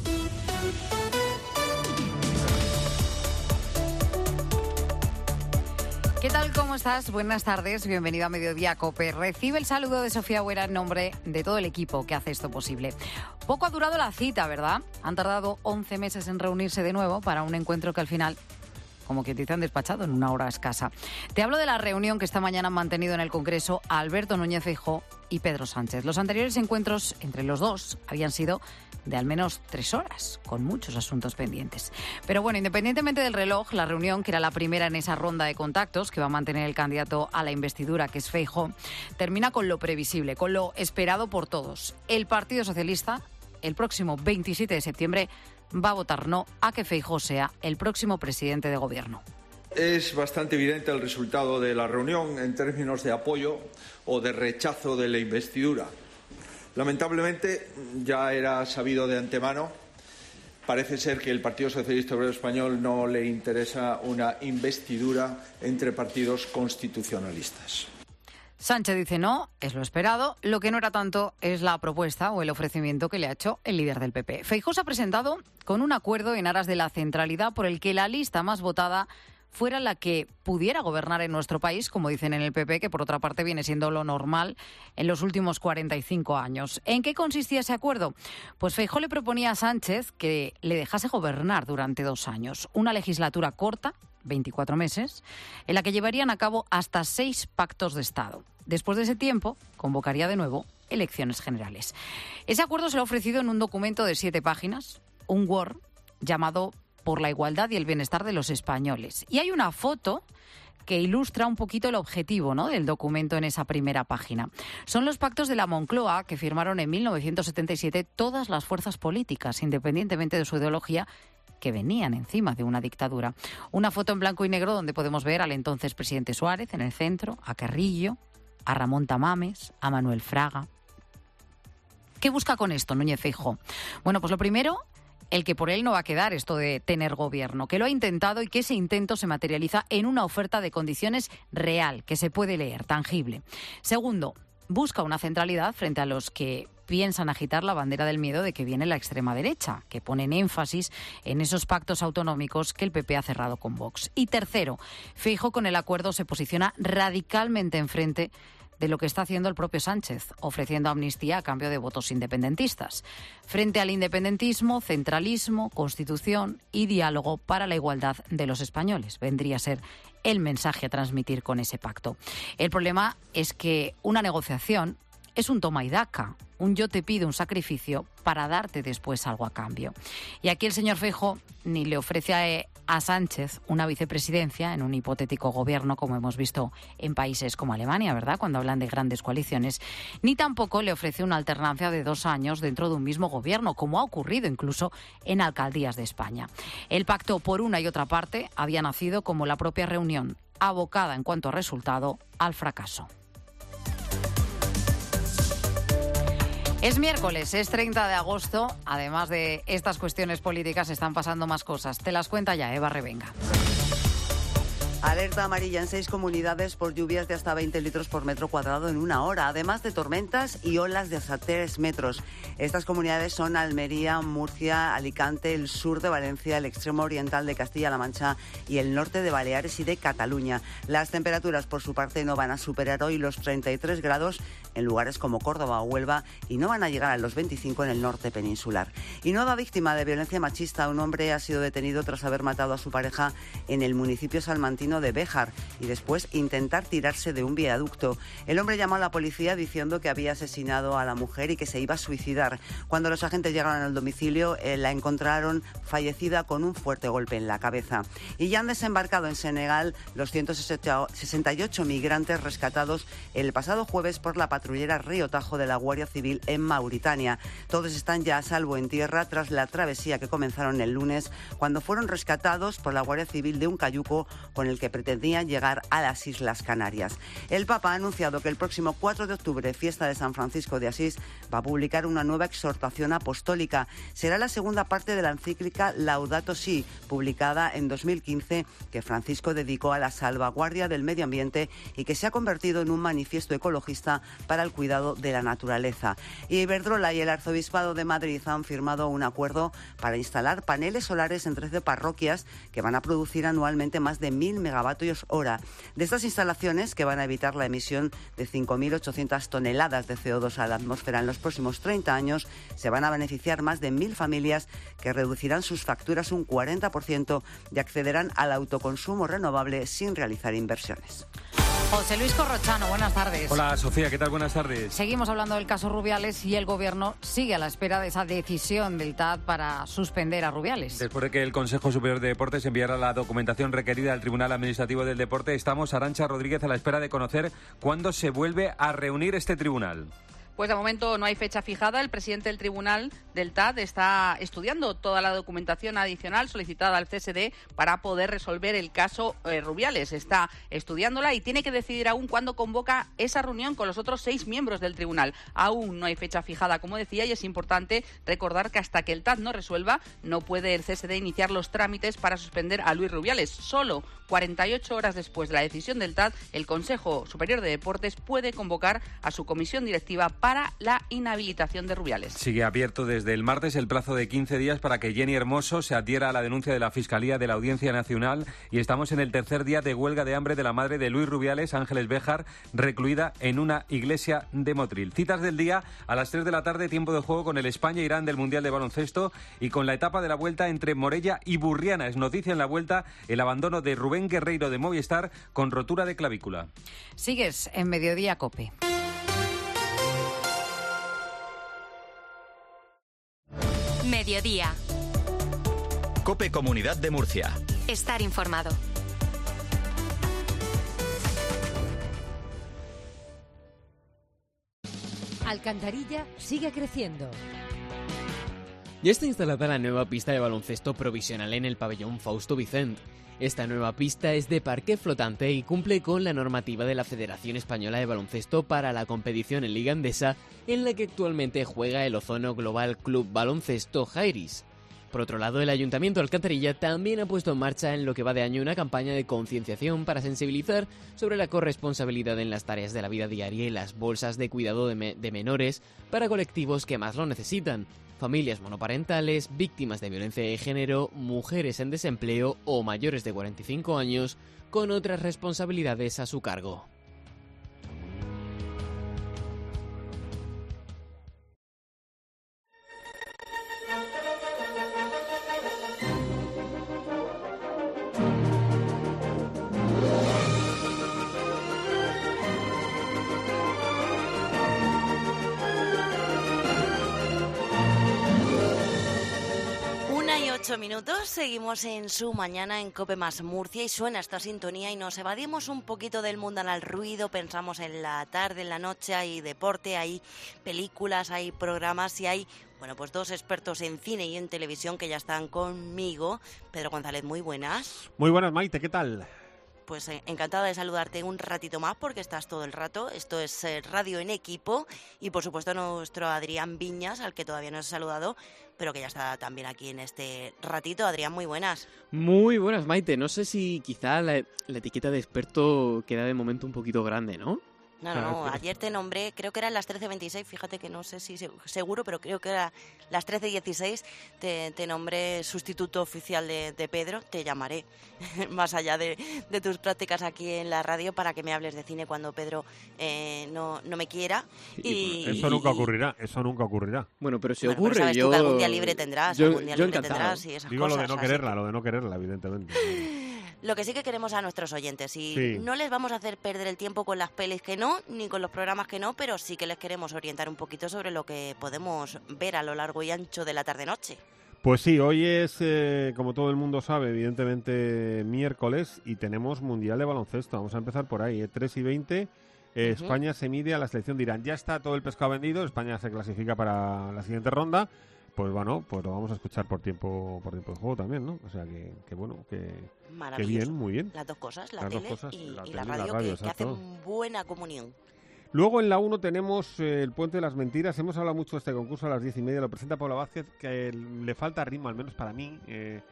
¿Qué tal? ¿Cómo estás? Buenas tardes, bienvenido a Mediodía COPE. Recibe el saludo de Sofía Huera en nombre de todo el equipo que hace esto posible. Poco ha durado la cita, ¿verdad? Han tardado 11 meses en reunirse de nuevo para un encuentro que al final, como que te han despachado en una hora escasa. Te hablo de la reunión que esta mañana han mantenido en el Congreso Alberto Núñez Feijóo y Pedro Sánchez. Los anteriores encuentros entre los dos habían sido de al menos 3 horas, con muchos asuntos pendientes. Pero bueno, independientemente del reloj, la reunión, que era la primera en esa ronda de contactos que va a mantener el candidato a la investidura, que es Feijóo, termina con lo previsible, con lo esperado por todos. El Partido Socialista, el próximo 27 de septiembre, va a votar no a que Feijóo sea el próximo presidente de gobierno. Es bastante evidente el resultado de la reunión en términos de apoyo o de rechazo de la investidura. Lamentablemente, ya era sabido de antemano, parece ser que el Partido Socialista Obrero Español no le interesa una investidura entre partidos constitucionalistas. Sánchez dice no, es lo esperado. Lo que no era tanto es la propuesta o el ofrecimiento que le ha hecho el líder del PP. Feijóo se ha presentado con un acuerdo en aras de la centralidad por el que la lista más votada fuera la que pudiera gobernar en nuestro país, como dicen en el PP, que por otra parte viene siendo lo normal en los últimos 45 años. ¿En qué consistía ese acuerdo? Pues Feijóo le proponía a Sánchez que le dejase gobernar durante 2 años. Una legislatura corta, 24 meses, en la que llevarían a cabo hasta 6 pactos de Estado. Después de ese tiempo, convocaría de nuevo elecciones generales. Ese acuerdo se lo ha ofrecido en un documento de 7 páginas, un Word, llamado Por la igualdad y el bienestar de los españoles. Y hay una foto que ilustra un poquito el objetivo, ¿no?, del documento en esa primera página. Son los pactos de la Moncloa que firmaron en 1977 todas las fuerzas políticas, independientemente de su ideología, que venían encima de una dictadura. Una foto en blanco y negro donde podemos ver al entonces presidente Suárez en el centro, a Carrillo, a Ramón Tamames, a Manuel Fraga. ¿Qué busca con esto Núñez Feijóo? Bueno, pues lo primero, el que por él no va a quedar esto de tener gobierno, que lo ha intentado y que ese intento se materializa en una oferta de condiciones real, que se puede leer, tangible. Segundo, busca una centralidad frente a los que piensan agitar la bandera del miedo de que viene la extrema derecha, que ponen énfasis en esos pactos autonómicos que el PP ha cerrado con Vox. Y tercero, Feijóo con el acuerdo se posiciona radicalmente enfrente de lo que está haciendo el propio Sánchez, ofreciendo amnistía a cambio de votos independentistas. Frente al independentismo, centralismo, constitución y diálogo para la igualdad de los españoles. Vendría a ser el mensaje a transmitir con ese pacto. El problema es que una negociación es un toma y daca, un yo te pido un sacrificio para darte después algo a cambio. Y aquí el señor Feijóo ni le ofrece a Sánchez una vicepresidencia en un hipotético gobierno, como hemos visto en países como Alemania, ¿verdad?, cuando hablan de grandes coaliciones, ni tampoco le ofrece una alternancia de 2 años dentro de un mismo gobierno, como ha ocurrido incluso en alcaldías de España. El pacto por una y otra parte había nacido como la propia reunión, abocada en cuanto a resultado al fracaso. Es miércoles, es 30 de agosto. Además de estas cuestiones políticas, están pasando más cosas. Te las cuenta ya Eva Revenga. Alerta amarilla en 6 comunidades por lluvias de hasta 20 litros por metro cuadrado en una hora, además de tormentas y olas de hasta 3 metros. Estas comunidades son Almería, Murcia, Alicante, el sur de Valencia, el extremo oriental de Castilla-La Mancha y el norte de Baleares y de Cataluña. Las temperaturas, por su parte, no van a superar hoy los 33 grados en lugares como Córdoba o Huelva y no van a llegar a los 25 en el norte peninsular. Y nueva víctima de violencia machista. Un hombre ha sido detenido tras haber matado a su pareja en el municipio salmantino de Béjar y después intentar tirarse de un viaducto. El hombre llamó a la policía diciendo que había asesinado a la mujer y que se iba a suicidar. Cuando los agentes llegaron al domicilio, la encontraron fallecida con un fuerte golpe en la cabeza. Y ya han desembarcado en Senegal los 168 migrantes rescatados el pasado jueves por la patrullera Río Tajo de la Guardia Civil en Mauritania. Todos están ya a salvo en tierra tras la travesía que comenzaron el lunes, cuando fueron rescatados por la Guardia Civil de un cayuco con el que pretendían llegar a las Islas Canarias. El Papa ha anunciado que el próximo 4 de octubre, fiesta de San Francisco de Asís, va a publicar una nueva exhortación apostólica. Será la segunda parte de la encíclica Laudato Si, publicada en 2015, que Francisco dedicó a la salvaguardia del medio ambiente y que se ha convertido en un manifiesto ecologista para el cuidado de la naturaleza. Y Iberdrola y el Arzobispado de Madrid han firmado un acuerdo para instalar paneles solares en 13 parroquias que van a producir anualmente más de 1.000 megavatios hora. De estas instalaciones, que van a evitar la emisión de 5.800 toneladas de CO2 a la atmósfera en los próximos 30 años, se van a beneficiar más de 1.000 familias que reducirán sus facturas un 40% y accederán al autoconsumo renovable sin realizar inversiones. José Luis Corrochano, buenas tardes. Hola Sofía, ¿qué tal? Buenas tardes. Seguimos hablando del caso Rubiales y el Gobierno sigue a la espera de esa decisión del TAD para suspender a Rubiales. Después de que el Consejo Superior de Deportes enviara la documentación requerida al Tribunal Administrativo del Deporte, estamos, Arantxa Rodríguez, a la espera de conocer cuándo se vuelve a reunir este tribunal. Pues de momento no hay fecha fijada. El presidente del tribunal del TAD está estudiando toda la documentación adicional solicitada al CSD para poder resolver el caso Rubiales. Está estudiándola y tiene que decidir aún cuándo convoca esa reunión con los otros 6 miembros del tribunal. Aún no hay fecha fijada, como decía, y es importante recordar que hasta que el TAD no resuelva, no puede el CSD iniciar los trámites para suspender a Luis Rubiales. Solo 48 horas después de la decisión del TAD, el Consejo Superior de Deportes puede convocar a su comisión directiva para la inhabilitación de Rubiales. Sigue abierto desde el martes el plazo de 15 días para que Jenny Hermoso se adhiera a la denuncia de la Fiscalía de la Audiencia Nacional y estamos en el tercer día de huelga de hambre de la madre de Luis Rubiales, Ángeles Béjar, recluida en una iglesia de Motril. Citas del día a las 3 de la tarde, tiempo de juego con el España-Irán del Mundial de Baloncesto y con la etapa de la vuelta entre Morella y Burriana. Es noticia en la vuelta el abandono de Rubén Guerreiro de Movistar con rotura de clavícula. Sigues en Mediodía COPE. Mediodía. COPE Comunidad de Murcia. Estar informado. Alcantarilla sigue creciendo. Ya está instalada la nueva pista de baloncesto provisional en el pabellón Fausto Vicent. Esta nueva pista es de parqué flotante y cumple con la normativa de la Federación Española de Baloncesto para la competición en Liga Endesa, en la que actualmente juega el Ozono Global Club Baloncesto Jairis. Por otro lado, el Ayuntamiento de Alcantarilla también ha puesto en marcha en lo que va de año una campaña de concienciación para sensibilizar sobre la corresponsabilidad en las tareas de la vida diaria y las bolsas de cuidado de menores para colectivos que más lo necesitan: familias monoparentales, víctimas de violencia de género, mujeres en desempleo o mayores de 45 años con otras responsabilidades a su cargo. Minutos, seguimos en Su Mañana en COPE más Murcia y suena esta sintonía y nos evadimos un poquito del mundanal ruido, pensamos en la tarde, en la noche, hay deporte, hay películas, hay programas y hay, bueno, pues 2 expertos en cine y en televisión que ya están conmigo. Pedro González, muy buenas. Muy buenas, Maite, ¿qué tal? Pues encantada de saludarte un ratito más porque estás todo el rato. Esto es Radio en Equipo y por supuesto nuestro Adrián Viñas, al que todavía no has saludado, pero que ya está también aquí en este ratito. Adrián, muy buenas. Muy buenas, Maite. No sé si quizá la etiqueta de experto queda de momento un poquito grande, ¿no? No, ayer te nombré, creo que eran las 13:26, fíjate que no sé si seguro, pero creo que era las 13:16, te nombré sustituto oficial de Pedro, te llamaré más allá de tus prácticas aquí en la radio para que me hables de cine cuando Pedro no me quiera. Eso nunca ocurrirá. Bueno, pero si ocurre, sabes tú que algún día libre tendrás, yo y esas Digo cosas. lo de no quererla, evidentemente. Lo que sí que queremos a nuestros oyentes, y sí. No les vamos a hacer perder el tiempo con las pelis que no, ni con los programas que no, pero sí que les queremos orientar un poquito sobre lo que podemos ver a lo largo y ancho de la tarde-noche. Pues sí, hoy es, como todo el mundo sabe, evidentemente miércoles y tenemos Mundial de Baloncesto. Vamos a empezar por ahí, 3:20, España se mide a la selección de Irán. Ya está todo el pescado vendido, España se clasifica para la siguiente ronda. Pues bueno, pues lo vamos a escuchar por tiempo de juego también, ¿no? O sea que bueno, que bien, muy bien. Las dos cosas, la tele y la radio, que hacen buena comunión. Luego en la 1 tenemos el Puente de las Mentiras. Hemos hablado mucho de este concurso a las 10:30. Lo presenta Paula Vázquez, que le falta ritmo, al menos para mí.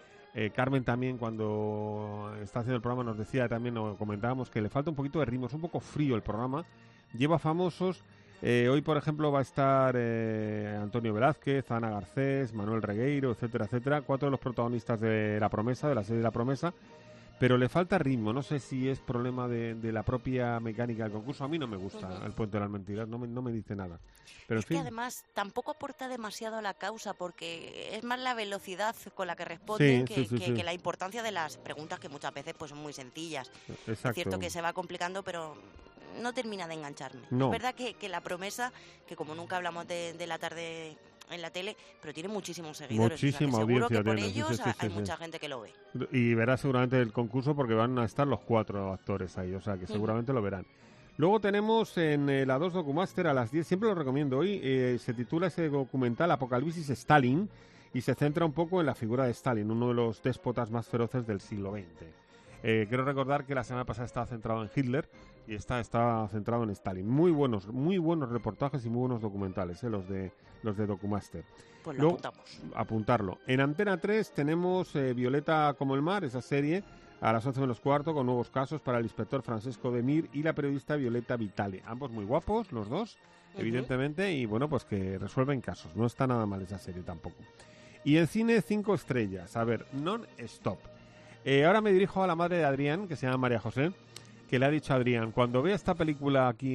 Carmen también, cuando está haciendo el programa, nos decía también, o comentábamos, que le falta un poquito de ritmo. Es un poco frío el programa. Lleva famosos. Hoy, por ejemplo, va a estar Antonio Velázquez, Ana Garcés, Manuel Regueiro, etcétera, etcétera. 4 de los protagonistas de La Promesa, de la serie La Promesa. Pero le falta ritmo. No sé si es problema de la propia mecánica del concurso. A mí no me gusta el Puente de las Mentiras, no me dice nada. Pero es que además tampoco aporta demasiado a la causa, porque es más la velocidad con la que responden que la importancia de las preguntas, que muchas veces pues son muy sencillas. Exacto. Es cierto que se va complicando, pero no termina de engancharme. No. Es verdad que La Promesa, que como nunca hablamos de la tarde en la tele, pero tiene muchísimos seguidores. Muchísima seguro audiencia que por tiene. ellos hay mucha gente que lo ve. Y verá seguramente el concurso porque van a estar los 4 actores ahí, o sea que seguramente lo verán. Luego tenemos en la 2 Documaster a las 10, siempre lo recomiendo hoy, se titula ese documental Apocalipsis Stalin y se centra un poco en la figura de Stalin, uno de los déspotas más feroces del siglo XX. Quiero recordar que la semana pasada estaba centrado en Hitler y está centrado en Stalin. Muy buenos reportajes y muy buenos documentales, los de Documaster. Pues lo apuntamos. Apuntarlo. En Antena 3 tenemos Violeta como el mar, esa serie, a las 11:15, con nuevos casos para el inspector Francesco de Mir y la periodista Violeta Vitale. Ambos muy guapos, los dos, evidentemente, y bueno, pues que resuelven casos. No está nada mal esa serie tampoco. Y en cine, 5 estrellas. A ver, Non-Stop. Ahora me dirijo a la madre de Adrián, que se llama María José, que le ha dicho a Adrián, cuando vea esta película aquí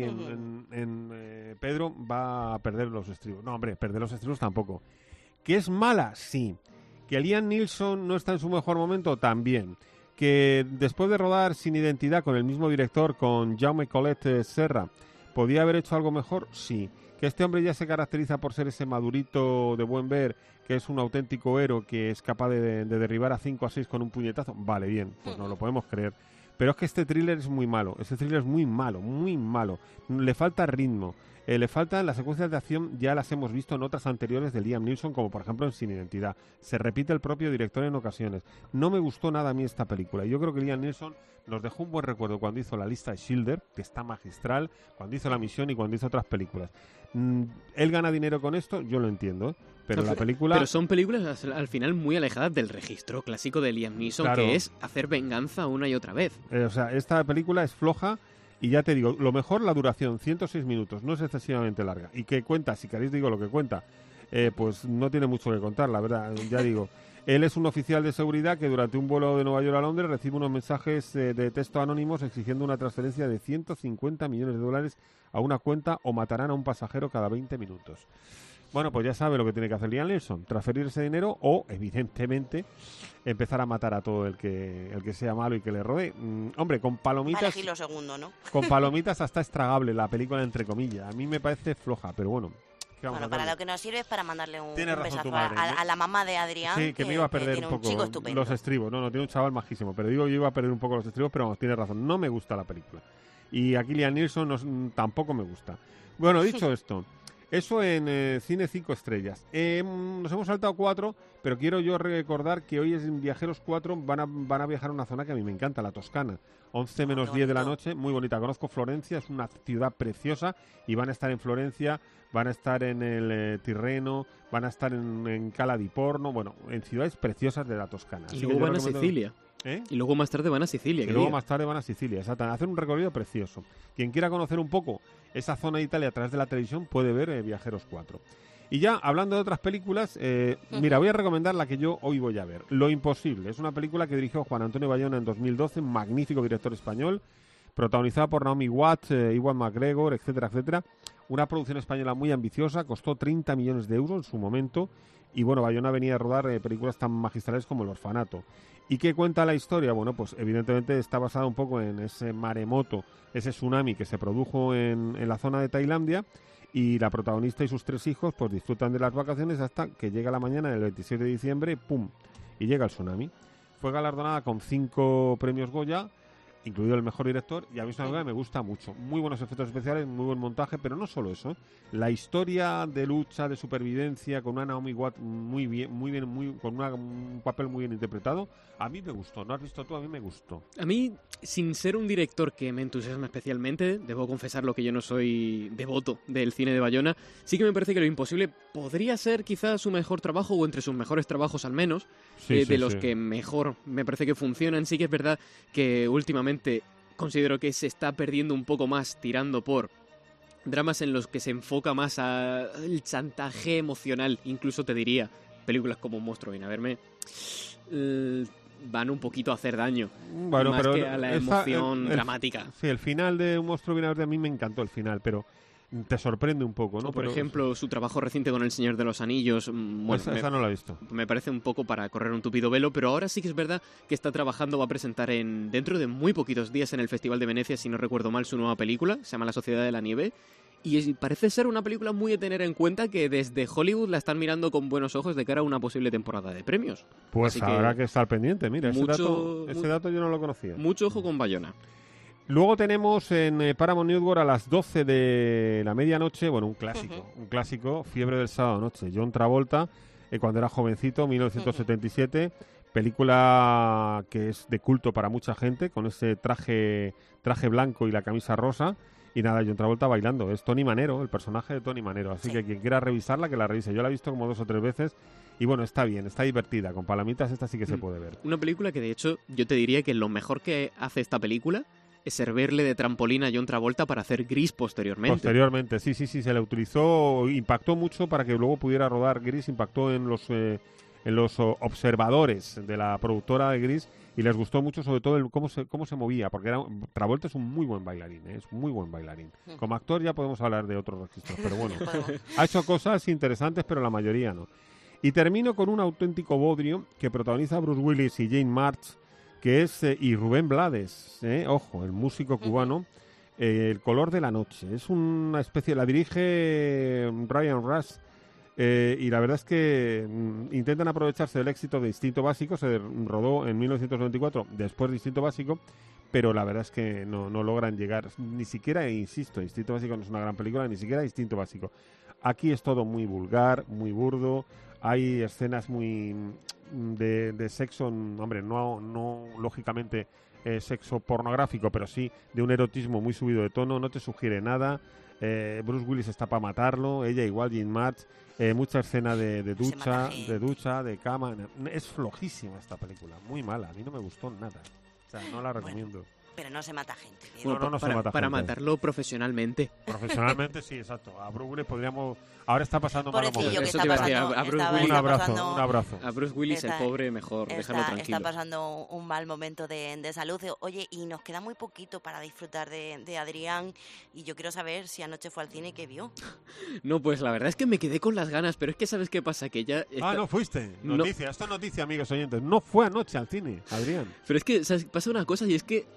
en Pedro, va a perder los estribos. No, hombre, perder los estribos tampoco. ¿Que es mala? Sí. ¿Que Liam Neeson no está en su mejor momento? También. ¿Que después de rodar Sin Identidad con el mismo director, con Jaume Collet Serra, podía haber hecho algo mejor? Sí. ¿Que este hombre ya se caracteriza por ser ese madurito de buen ver, que es un auténtico héroe que es capaz de derribar a 5 a 6 con un puñetazo? Vale, bien, pues no lo podemos creer. Pero es que este thriller es muy malo. Este thriller es muy malo, muy malo. Le falta ritmo. Le faltan las secuencias de acción, ya las hemos visto en otras anteriores de Liam Neeson, como por ejemplo en Sin Identidad. Se repite el propio director en ocasiones. No me gustó nada a mí esta película. Yo creo que Liam Neeson nos dejó un buen recuerdo cuando hizo La Lista de Schindler, que está magistral, cuando hizo La Misión y cuando hizo otras películas. Él gana dinero con esto, yo lo entiendo, pero la película... Pero son películas al final muy alejadas del registro clásico de Liam Neeson, claro, que es hacer venganza una y otra vez. O sea, esta película es floja. Y ya te digo, lo mejor la duración, 106 minutos, no es excesivamente larga. ¿Y qué cuenta? Si queréis digo lo que cuenta. Pues no tiene mucho que contar, la verdad, ya digo. Él es un oficial de seguridad que durante un vuelo de Nueva York a Londres recibe unos mensajes de texto anónimos exigiendo una transferencia de $150 millones a una cuenta o matarán a un pasajero cada 20 minutos. Bueno, pues ya sabe lo que tiene que hacer Liam Neeson, transferir ese dinero o, evidentemente, empezar a matar a todo el que sea malo y que le rodee. Hombre, con palomitas... Para elegir lo segundo, ¿no? Con palomitas hasta es tragable la película, entre comillas. A mí me parece floja, pero bueno. Bueno, para lo que nos sirve es para mandarle un besazo a la mamá de Adrián. Sí, que me iba a perder un poco los estribos. No, tiene un chaval majísimo, pero digo, yo iba a perder un poco los estribos, pero vamos, tiene razón. No me gusta la película. Y aquí Liam Neeson tampoco me gusta. Bueno, dicho esto... Eso en Cine 5 estrellas. Nos hemos saltado 4, pero quiero yo recordar que hoy en Viajeros 4 van a viajar a una zona que a mí me encanta, la Toscana. 11 menos 10 de la noche, muy bonita. Conozco Florencia, es una ciudad preciosa y van a estar en Florencia, van a estar en el Tirreno, van a estar en Cala di Porno, bueno, en ciudades preciosas de la Toscana. Y luego van a Sicilia. Y luego más tarde van a Sicilia. Y luego más tarde van a Sicilia, exactamente. Hacen un recorrido precioso. Quien quiera conocer un poco esa zona de Italia a través de la televisión puede ver Viajeros 4. Y ya, hablando de otras películas, mira, voy a recomendar la que yo hoy voy a ver. Lo Imposible. Es una película que dirigió Juan Antonio Bayona en 2012, un magnífico director español, protagonizada por Naomi Watts, Ewan McGregor, etcétera, etcétera. Una producción española muy ambiciosa, costó 30 millones de euros en su momento. Y bueno, Bayona venía a rodar películas tan magistrales como El Orfanato. ¿Y qué cuenta la historia? Bueno, pues evidentemente está basada un poco en ese maremoto, ese tsunami que se produjo en la zona de Tailandia, y la protagonista y sus 3 hijos pues disfrutan de las vacaciones hasta que llega la mañana del 27 de diciembre, ¡pum!, y llega el tsunami. Fue galardonada con 5 premios Goya, incluido el mejor director, y a mí es una película que me gusta mucho. Muy buenos efectos especiales, muy buen montaje, pero no solo eso. La historia de lucha, de supervivencia, con una Naomi Watts muy bien, con un papel muy bien interpretado, a mí me gustó. ¿No has visto tú? A mí me gustó. A mí, sin ser un director que me entusiasma especialmente, debo confesarlo que yo no soy devoto del cine de Bayona, sí que me parece que Lo Imposible podría ser quizás su mejor trabajo, o entre sus mejores trabajos al menos, de los que mejor me parece que funcionan. Sí que es verdad que últimamente considero que se está perdiendo un poco más tirando por dramas en los que se enfoca más al chantaje emocional, incluso te diría, películas como Un monstruo viene a verme van un poquito a hacer daño, bueno, más pero que a la emoción dramática. Sí, el final de Un monstruo viene a verme, a mí me encantó el final, pero te sorprende un poco, ¿no? O por ejemplo, su trabajo reciente con El Señor de los Anillos. Bueno, esa no la he visto. Me parece un poco para correr un tupido velo, pero ahora sí que es verdad que está trabajando, va a presentar dentro de muy poquitos días en el Festival de Venecia, si no recuerdo mal, su nueva película, se llama La Sociedad de la Nieve, y parece ser una película muy de tener en cuenta, que desde Hollywood la están mirando con buenos ojos de cara a una posible temporada de premios. Pues habrá que estar pendiente, mira, ese dato yo no lo conocía. Mucho ojo con Bayona. Luego tenemos en Paramount Network a las 12 de la medianoche, bueno, un clásico, Fiebre del sábado noche, John Travolta, cuando era jovencito, 1977, película que es de culto para mucha gente, con ese traje blanco y la camisa rosa, y nada, John Travolta bailando, es Tony Manero, el personaje de Tony Manero, así que quien quiera revisarla, que la revise. Yo la he visto como 2 o 3 veces, y bueno, está bien, está divertida, con palomitas esta sí que se puede ver. Una película que de hecho yo te diría que lo mejor que hace esta película es servirle de trampolín a John Travolta para hacer Gris posteriormente. Posteriormente, sí, se le utilizó, impactó mucho para que luego pudiera rodar Gris, impactó en los observadores de la productora de Gris, y les gustó mucho sobre todo cómo se movía, porque Travolta es un muy buen bailarín, es muy buen bailarín. Como actor ya podemos hablar de otros registros, pero bueno, ha hecho cosas interesantes, pero la mayoría no. Y termino con un auténtico bodrio que protagoniza Bruce Willis y Jane March, que es y Rubén Blades, ojo, el músico cubano, El color de la noche. Es una especie, la dirige Ryan Rush, y la verdad es que intentan aprovecharse del éxito de Instinto Básico. Se rodó en 1994 después de Instinto Básico, pero la verdad es que no logran llegar, ni siquiera, insisto, Instinto Básico no es una gran película, ni siquiera Instinto Básico. Aquí es todo muy vulgar, muy burdo, hay escenas muy de sexo, hombre, no lógicamente sexo pornográfico, pero sí de un erotismo muy subido de tono, no te sugiere nada. Bruce Willis está para matarlo, ella igual, Jane March, mucha escena de ducha, de cama. Es flojísima esta película, muy mala, a mí no me gustó nada, o sea, no la recomiendo. Pero no se mata gente. Bueno, no se mata para gente. Matarlo profesionalmente. Profesionalmente, sí, exacto. A Bruce Willis podríamos... Ahora está pasando malos momentos. Eso te iba a decir, a Bruce Willis, un abrazo. A Bruce Willis, el pobre, mejor, déjalo tranquilo. Está pasando un mal momento de salud. Oye, y nos queda muy poquito para disfrutar de Adrián, y yo quiero saber si anoche fue al cine y qué vio. No, pues la verdad es que me quedé con las ganas, pero es que ¿sabes qué pasa? Que ya... no fuiste. Noticia, esto es noticia, amigos oyentes. No fue anoche al cine, Adrián. Pero es que, ¿sabes? Pasa una cosa, y es que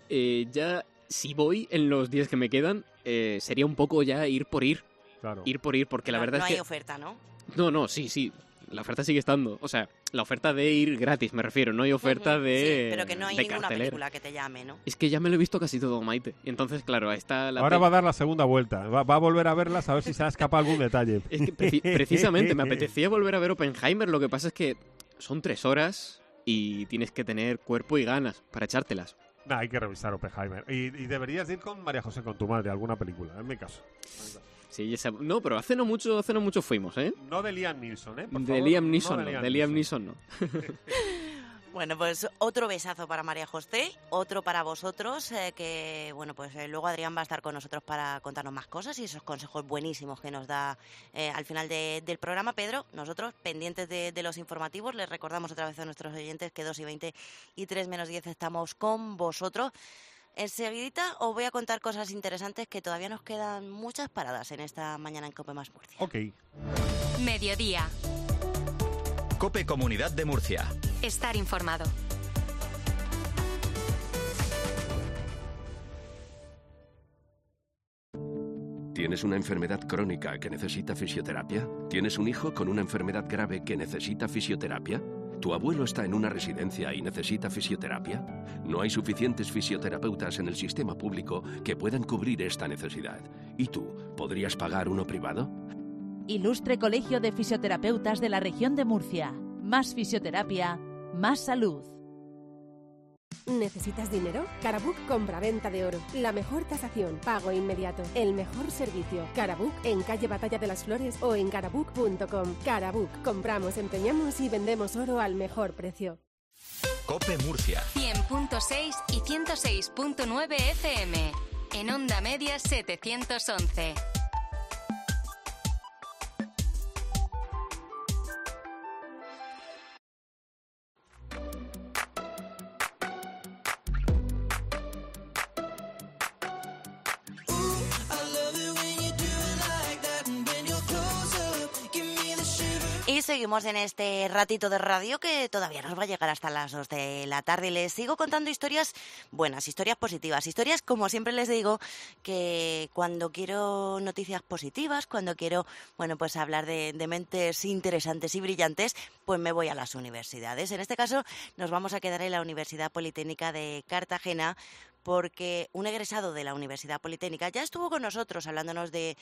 ya si voy en los días que me quedan, sería un poco ya ir por ir. Claro. Ir por ir, porque la verdad no es que... No hay oferta, ¿no? No, sí. la oferta sigue estando. O sea, la oferta de ir gratis, me refiero, no hay oferta de Sí, pero que no hay ninguna película que te llame, ¿no? Es que ya me lo he visto casi todo, Maite. Y entonces, claro, ahí está la... Ahora va a dar la segunda vuelta. Va a volver a verlas a ver si se ha escapado algún detalle. Es que precisamente me apetecía volver a ver Oppenheimer. Lo que pasa es que son 3 horas y tienes que tener cuerpo y ganas para echártelas. Nah, hay que revisar Oppenheimer. Y deberías ir con María José, con tu madre, a alguna película, en mi caso. Sí, no, pero hace no mucho fuimos, ¿eh? No de Liam Neeson, ¿eh? De Liam Neeson no. Bueno, pues otro besazo para María José, otro para vosotros, que bueno, pues luego Adrián va a estar con nosotros para contarnos más cosas y esos consejos buenísimos que nos da al final del programa. Pedro, nosotros pendientes de los informativos, les recordamos otra vez a nuestros oyentes que 2:20 y 3:10 estamos con vosotros. Enseguidita os voy a contar cosas interesantes que todavía nos quedan muchas paradas en esta mañana en COPE más Murcia. Ok. Mediodía. COPE Comunidad de Murcia. Estar informado. ¿Tienes una enfermedad crónica que necesita fisioterapia? ¿Tienes un hijo con una enfermedad grave que necesita fisioterapia? ¿Tu abuelo está en una residencia y necesita fisioterapia? No hay suficientes fisioterapeutas en el sistema público que puedan cubrir esta necesidad. ¿Y tú, podrías pagar uno privado? Ilustre Colegio de Fisioterapeutas de la Región de Murcia. Más fisioterapia, más salud. ¿Necesitas dinero? Carabook compra-venta de oro. La mejor tasación, pago inmediato, el mejor servicio. Carabook en calle Batalla de las Flores o en carabook.com. Carabook, compramos, empeñamos y vendemos oro al mejor precio. COPE Murcia. 100.6 y 106.9 FM. En Onda Media 711. Y seguimos en este ratito de radio que todavía nos va a llegar hasta las 2 de la tarde. Les sigo contando historias buenas, historias positivas, historias, como siempre les digo, que cuando quiero noticias positivas, cuando quiero, bueno, pues hablar de mentes interesantes y brillantes, pues me voy a las universidades. En este caso nos vamos a quedar en la Universidad Politécnica de Cartagena, porque un egresado de la Universidad Politécnica ya estuvo con nosotros hablándonos de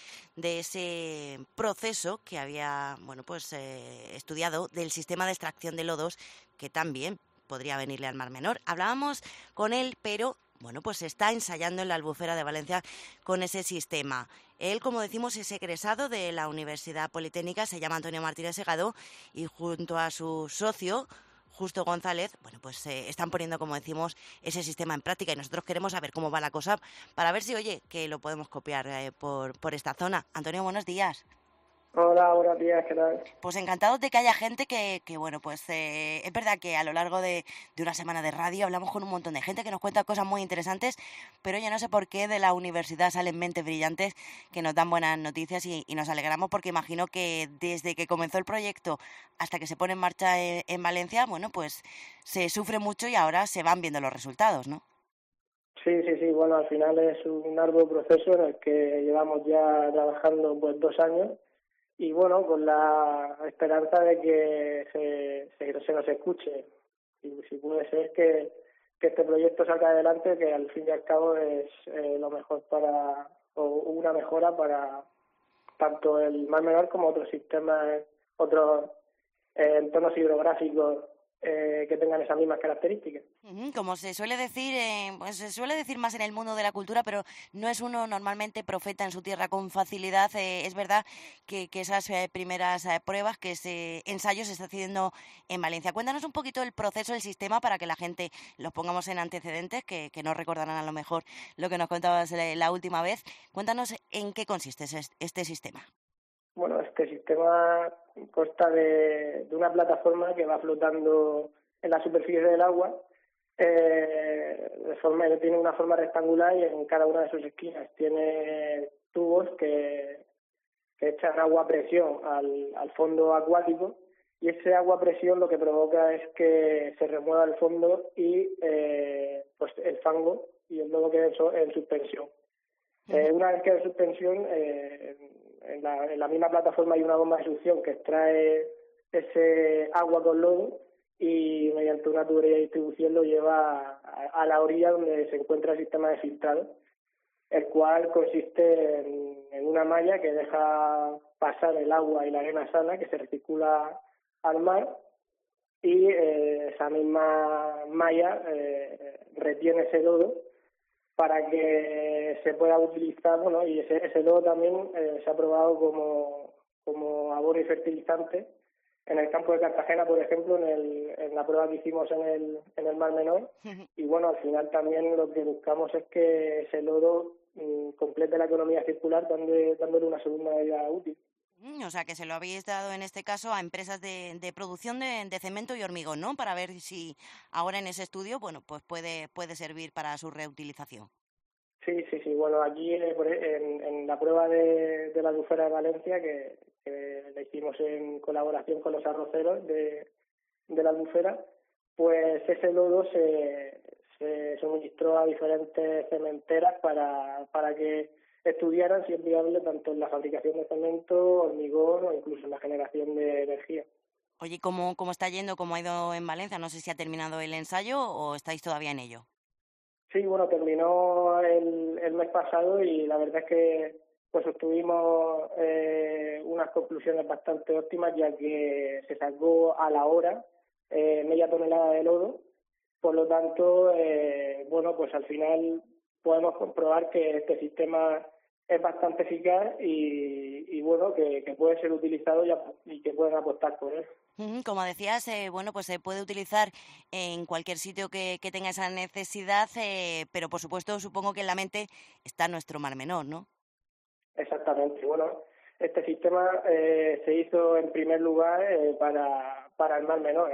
ese proceso que había, bueno, pues estudiado del sistema de extracción de lodos, que también podría venirle al Mar Menor. Hablábamos con él, pero bueno, pues está ensayando en la Albufera de Valencia con ese sistema. Él, como decimos, es egresado de la Universidad Politécnica, se llama Antonio Martínez Segado, y junto a su socio Justo González, bueno, pues están poniendo, como decimos, ese sistema en práctica y nosotros queremos saber cómo va la cosa para ver si, oye, que lo podemos copiar por esta zona. Antonio, buenos días. Hola, buenos días, ¿qué tal? Pues encantados de que haya gente que bueno, pues es verdad que a lo largo de una semana de radio hablamos con un montón de gente que nos cuenta cosas muy interesantes, pero yo no sé por qué de la universidad salen mentes brillantes que nos dan buenas noticias y nos alegramos porque imagino que desde que comenzó el proyecto hasta que se pone en marcha en Valencia, bueno, pues se sufre mucho y ahora se van viendo los resultados, ¿no? Sí, bueno, al final es un arduo proceso en el que llevamos ya trabajando pues 2 años. Y bueno, con la esperanza de que se nos escuche. Y si puede ser que este proyecto salga adelante, que al fin y al cabo es lo mejor o una mejora para tanto el Mar Menor como otros sistemas, otros entornos hidrográficos que tengan esas mismas características. Como se suele decir, pues se suele decir más en el mundo de la cultura, pero no es uno normalmente profeta en su tierra con facilidad. Es verdad que esas primeras pruebas, que ese ensayo se está haciendo en Valencia. Cuéntanos un poquito el proceso, el sistema, para que la gente los pongamos en antecedentes, que no recordarán a lo mejor lo que nos contabas la última vez. Cuéntanos en qué consiste este sistema. Bueno, este sistema consta de una plataforma que va flotando en la superficie del agua, tiene una forma rectangular y en cada una de sus esquinas tiene tubos que echan agua a presión al fondo acuático, y ese agua a presión lo que provoca es que se remueva el fondo y pues el fango y el lodo quede en suspensión. Una vez que en suspensión, en la misma plataforma hay una bomba de succión que extrae ese agua con lodo y mediante una tubería de distribución lo lleva a la orilla donde se encuentra el sistema de filtrado, el cual consiste en una malla que deja pasar el agua y la arena sana que se recircula al mar, y esa misma malla retiene ese lodo para que se pueda utilizar, bueno, y ese lodo también se ha probado como abono y fertilizante en el campo de Cartagena, por ejemplo, en la prueba que hicimos en el Mar Menor. Y bueno, al final también lo que buscamos es que ese lodo complete la economía circular, dándole una segunda vida útil. O sea, que se lo habéis dado en este caso a empresas de producción de cemento y hormigón, ¿no? Para ver si ahora en ese estudio, bueno, pues puede servir para su reutilización. Sí. Bueno, aquí en la prueba de la Albufera de Valencia, que la hicimos en colaboración con los arroceros de la Albufera, pues ese lodo se suministró a diferentes cementeras para que estudiaran si es viable tanto en la fabricación de cemento, hormigón o incluso en la generación de energía. Oye, ¿cómo está yendo? ¿Cómo ha ido en Valencia? No sé si ha terminado el ensayo o estáis todavía en ello. Sí, bueno, terminó el mes pasado y la verdad es que pues obtuvimos unas conclusiones bastante óptimas, ya que se sacó a la hora media tonelada de lodo. Por lo tanto, bueno, pues al final podemos comprobar que este sistema es bastante eficaz y bueno, que puede ser utilizado y que pueden apostar por él. Como decías, bueno, pues se puede utilizar en cualquier sitio que tenga esa necesidad, pero por supuesto supongo que en la mente está nuestro Mar Menor, ¿no? Exactamente. Bueno, este sistema se hizo en primer lugar para el Mar Menor.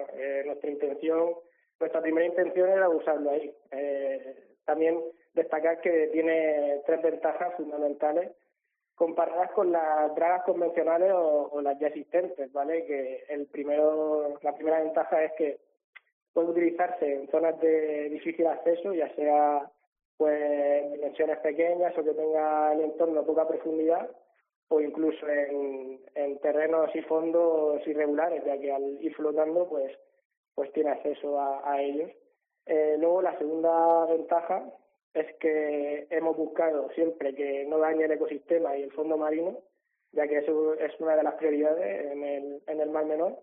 Nuestra primera intención era usarlo ahí. También destacar que tiene 3 ventajas fundamentales comparadas con las dragas convencionales o las ya existentes, ¿vale? Que la primera ventaja es que puede utilizarse en zonas de difícil acceso, ya sea pues dimensiones pequeñas o que tenga el entorno poca profundidad, o incluso en terrenos y fondos irregulares, ya que al ir flotando pues tiene acceso a ellos. Luego, la segunda ventaja es que hemos buscado siempre que no dañe el ecosistema y el fondo marino, ya que eso es una de las prioridades en el Mar Menor.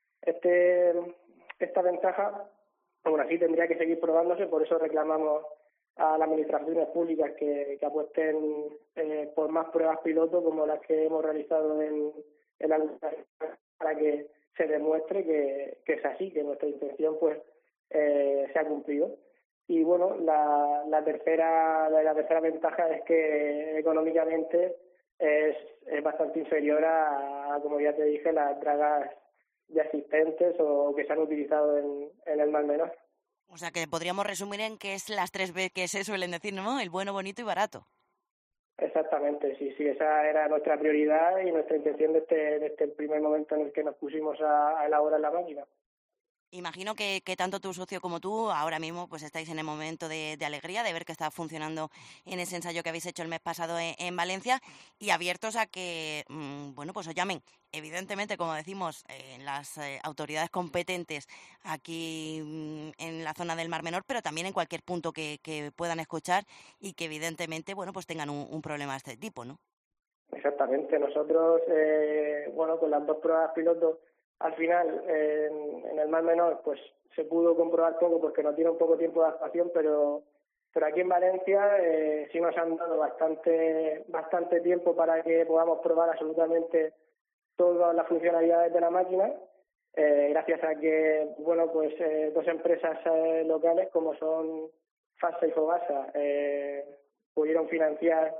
Esta ventaja, aún así, tendría que seguir probándose, por eso reclamamos a las administraciones públicas que apuesten por más pruebas piloto como las que hemos realizado en la para que se demuestre que es así, que nuestra intención pues se ha cumplido. Y bueno, la tercera ventaja es que económicamente es bastante inferior a, como ya te dije, las dragas ya existentes o que se han utilizado en el Mar Menor. O sea, que podríamos resumir en que es las 3 B que se suelen decir, ¿no? El bueno, bonito y barato. Exactamente, sí, esa era nuestra prioridad y nuestra intención desde el primer momento en el que nos pusimos a elaborar la máquina. Imagino que tanto tu socio como tú ahora mismo pues estáis en el momento de alegría de ver que está funcionando en ese ensayo que habéis hecho el mes pasado en Valencia y abiertos a que, bueno, pues os llamen, evidentemente, como decimos, las autoridades competentes aquí en la zona del Mar Menor, pero también en cualquier punto que puedan escuchar y que evidentemente, bueno, pues tengan un problema de este tipo, ¿no? Exactamente. Nosotros, bueno, con las 2 pruebas pilotos, al final, en el Mar Menor, pues se pudo comprobar poco porque nos tiene un poco tiempo de adaptación, pero aquí en Valencia sí nos han dado bastante tiempo para que podamos probar absolutamente todas las funcionalidades de la máquina, gracias a que, bueno, pues 2 empresas locales como son FASA y Fogasa pudieron financiar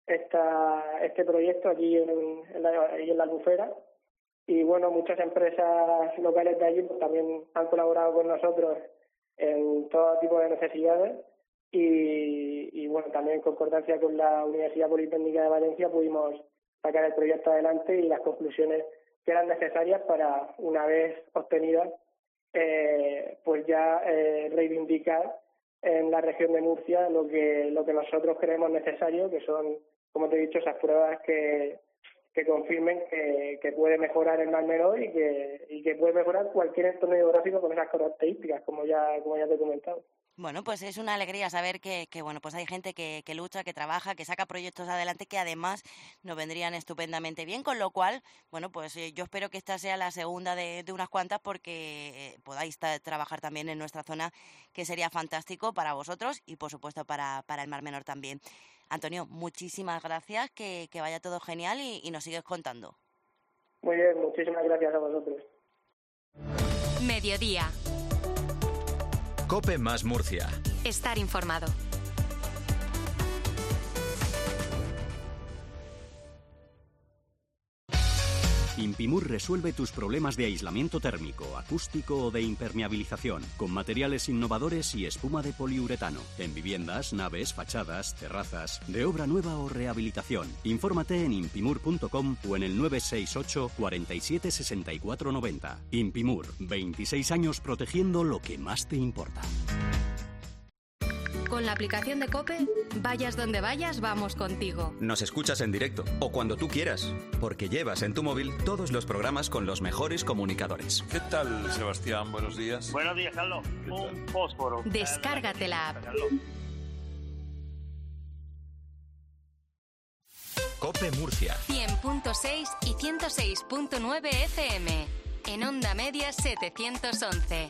este proyecto aquí en la Albufera. Y bueno, muchas empresas locales de allí pues también han colaborado con nosotros en todo tipo de necesidades y bueno, también en concordancia con la Universidad Politécnica de Valencia pudimos sacar el proyecto adelante y las conclusiones que eran necesarias para, una vez obtenidas, pues ya reivindicar en la región de Murcia lo que nosotros creemos necesario, que son, como te he dicho, esas pruebas que confirmen que puede mejorar el Mar Menor y que puede mejorar cualquier entorno hidrográfico con esas características, como ya te he comentado. Bueno, pues es una alegría saber que bueno, pues hay gente que lucha, que trabaja, que saca proyectos adelante que además nos vendrían estupendamente bien, con lo cual, bueno, pues yo espero que esta sea la segunda de unas cuantas porque podáis trabajar también en nuestra zona, que sería fantástico para vosotros y, por supuesto, para el Mar Menor también. Antonio, muchísimas gracias, que vaya todo genial y nos sigues contando. Muy bien, muchísimas gracias a vosotros. Mediodía. COPE más Murcia. Estar informado. Impimur resuelve tus problemas de aislamiento térmico, acústico o de impermeabilización, con materiales innovadores y espuma de poliuretano, en viviendas, naves, fachadas, terrazas, de obra nueva o rehabilitación. Infórmate en impimur.com o en el 968 47 64 90. Impimur, 26 años protegiendo lo que más te importa. Con la aplicación de COPE, vayas donde vayas, vamos contigo. Nos escuchas en directo o cuando tú quieras, porque llevas en tu móvil todos los programas con los mejores comunicadores. ¿Qué tal, Sebastián? Buenos días. Buenos días, Carlos. Un fósforo. Descárgate la app. COPE Murcia. 100.6 y 106.9 FM. En Onda Media 711.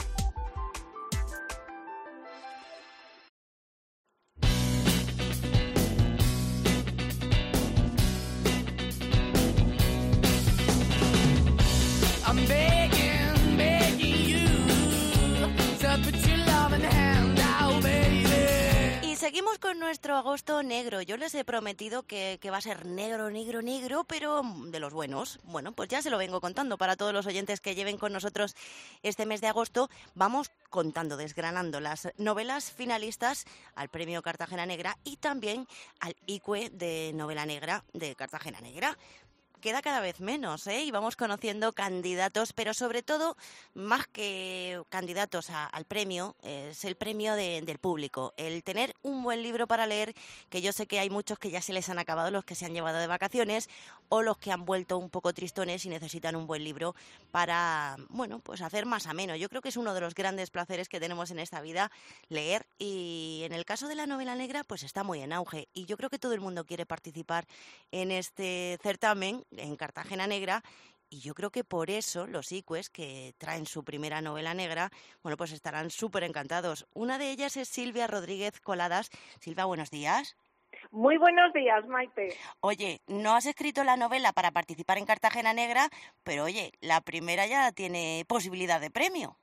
Y seguimos con nuestro agosto negro. Yo les he prometido que va a ser negro, negro, negro, pero de los buenos. Bueno, pues ya se lo vengo contando para todos los oyentes que lleven con nosotros este mes de agosto. Vamos contando, desgranando las novelas finalistas al Premio Cartagena Negra y también al ICUE de Novela Negra de Cartagena Negra. Queda cada vez menos, y vamos conociendo candidatos, pero sobre todo, más que candidatos al premio, es el premio del público, el tener un buen libro para leer, que yo sé que hay muchos que ya se les han acabado, los que se han llevado de vacaciones o los que han vuelto un poco tristones y necesitan un buen libro para, bueno, pues hacer más ameno. Yo creo que es uno de los grandes placeres que tenemos en esta vida, leer, y en el caso de la novela negra, pues está muy en auge, y yo creo que todo el mundo quiere participar en este certamen en Cartagena Negra, y yo creo que por eso los ICUES, que traen su primera novela negra, bueno, pues estarán súper encantados. Una de ellas es Silvia Rodríguez Coladas. Silvia, buenos días. Muy buenos días, Maite. Oye, no has escrito la novela para participar en Cartagena Negra, pero oye, la primera ya tiene posibilidad de premio.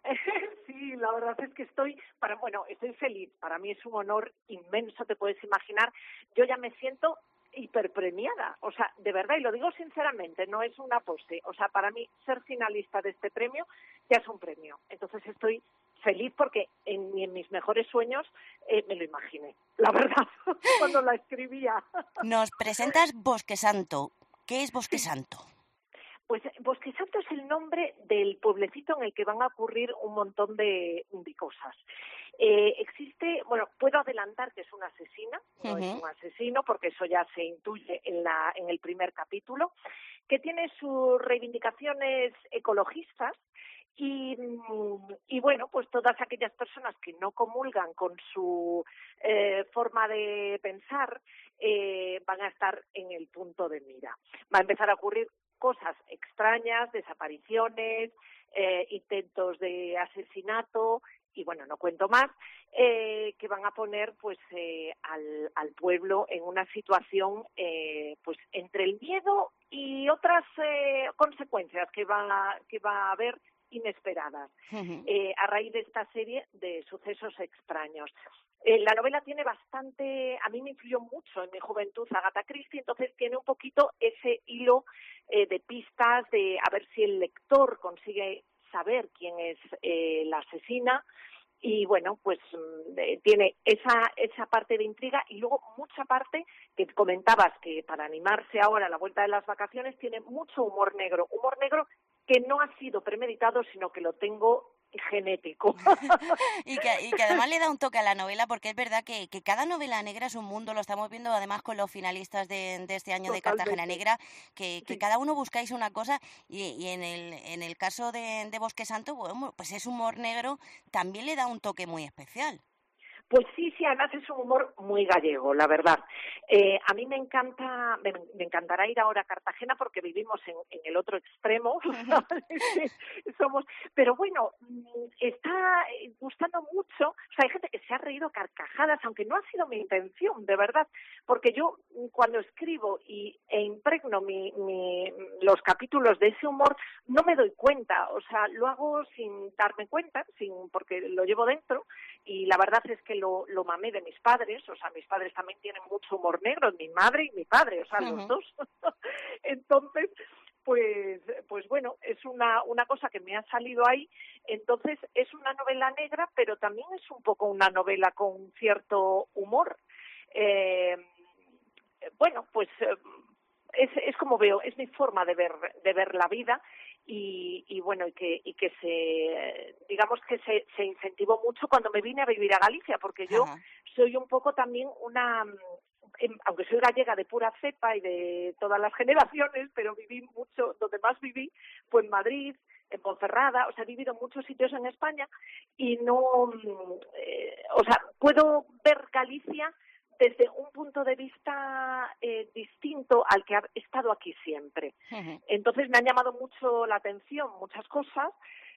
Sí, la verdad es que estoy feliz. Para mí es un honor inmenso, te puedes imaginar. Yo ya me siento hiperpremiada, o sea, de verdad, y lo digo sinceramente, no es una pose, o sea, para mí ser finalista de este premio ya es un premio, entonces estoy feliz porque en mis mejores sueños me lo imaginé, la verdad, cuando la escribía. Nos presentas Bosque Santo. ¿Qué es Bosque Santo? Pues Bosque Santo es el nombre del pueblecito en el que van a ocurrir un montón de cosas. Existe, puedo adelantar que es una asesina, no es un asesino, porque eso ya se intuye en el primer capítulo, que tiene sus reivindicaciones ecologistas y pues todas aquellas personas que no comulgan con su forma de pensar van a estar en el punto de mira. Va a empezar a ocurrir cosas extrañas, desapariciones, intentos de asesinato y no cuento más, que van a poner al pueblo en una situación entre el miedo y otras consecuencias que va a haber inesperadas a raíz de esta serie de sucesos extraños. La novela tiene a mí me influyó mucho en mi juventud Agatha Christie, entonces tiene un poquito ese hilo de pistas de a ver si el lector consigue saber quién es la asesina y tiene esa parte de intriga y luego mucha parte que comentabas que para animarse ahora a la vuelta de las vacaciones tiene mucho humor negro que no ha sido premeditado sino que lo tengo genético. y que además le da un toque a la novela, porque es verdad que cada novela negra es un mundo, lo estamos viendo además con los finalistas de este año de Cartagena Negra, que cada uno buscáis una cosa, y en el caso de Bosque Santo, bueno, pues es humor negro, también le da un toque muy especial. Pues sí, además es un humor muy gallego, la verdad. A mí me encantará ir ahora a Cartagena porque vivimos en el otro extremo, somos, pero bueno, está gustando mucho. O sea, hay gente que se ha reído a carcajadas, aunque no ha sido mi intención, de verdad, porque yo cuando escribo e impregno los capítulos de ese humor, no me doy cuenta, o sea, lo hago sin darme cuenta, porque lo llevo dentro, y la verdad es que lo mamé de mis padres, o sea, mis padres también tienen mucho humor negro, mi madre y mi padre, o sea, los dos. Entonces, pues bueno, es una cosa que me ha salido ahí. Entonces, es una novela negra, pero también es un poco una novela con cierto humor. Bueno, pues es como veo, es mi forma de ver la vida. Y bueno, y que digamos que se incentivó mucho cuando me vine a vivir a Galicia, porque yo soy un poco también aunque soy gallega de pura cepa y de todas las generaciones, pero viví mucho, donde más viví fue en Madrid, en Ponferrada, o sea, he vivido en muchos sitios en España y no, o sea, puedo ver Galicia desde un punto de vista distinto al que ha estado aquí siempre. Entonces me han llamado mucho la atención muchas cosas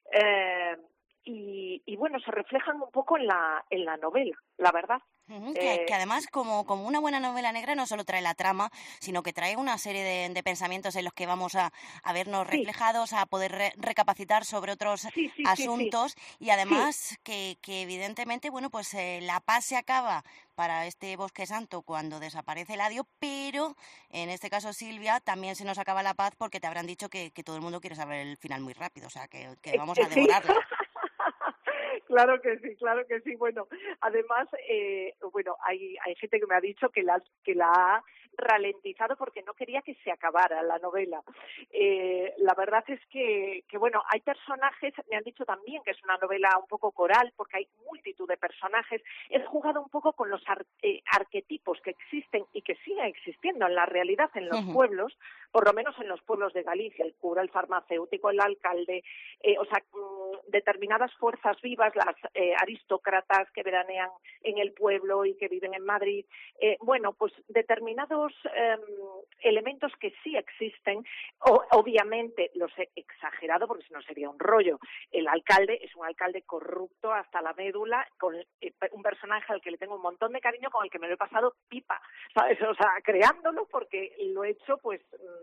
y bueno, se reflejan un poco en la novela, la verdad. Que además, como una buena novela negra, no solo trae la trama, sino que trae una serie de pensamientos en los que vamos a vernos reflejados, a poder recapacitar sobre otros asuntos, y además que evidentemente, bueno, pues la paz se acaba para este Bosque Santo cuando desaparece Eladio, pero en este caso, Silvia, también se nos acaba la paz porque te habrán dicho que todo el mundo quiere saber el final muy rápido, o sea, que vamos a devorarla. Claro que sí. Bueno, además, bueno, hay gente que me ha dicho que la ha ralentizado porque no quería que se acabara la novela. La verdad es que bueno, hay personajes, me han dicho también que es una novela un poco coral porque hay multitud de personajes. He jugado un poco con los arquetipos que existen y que siguen existiendo en la realidad en los pueblos, por lo menos en los pueblos de Galicia, el cura, el farmacéutico, el alcalde, o sea, determinadas fuerzas vivas, las aristócratas que veranean en el pueblo y que viven en Madrid. Bueno, pues determinados elementos que sí existen, obviamente los he exagerado porque si no sería un rollo. El alcalde es un alcalde corrupto hasta la médula, con un personaje al que le tengo un montón de cariño, con el que me lo he pasado pipa, ¿sabes? O sea, creándolo porque lo he hecho pues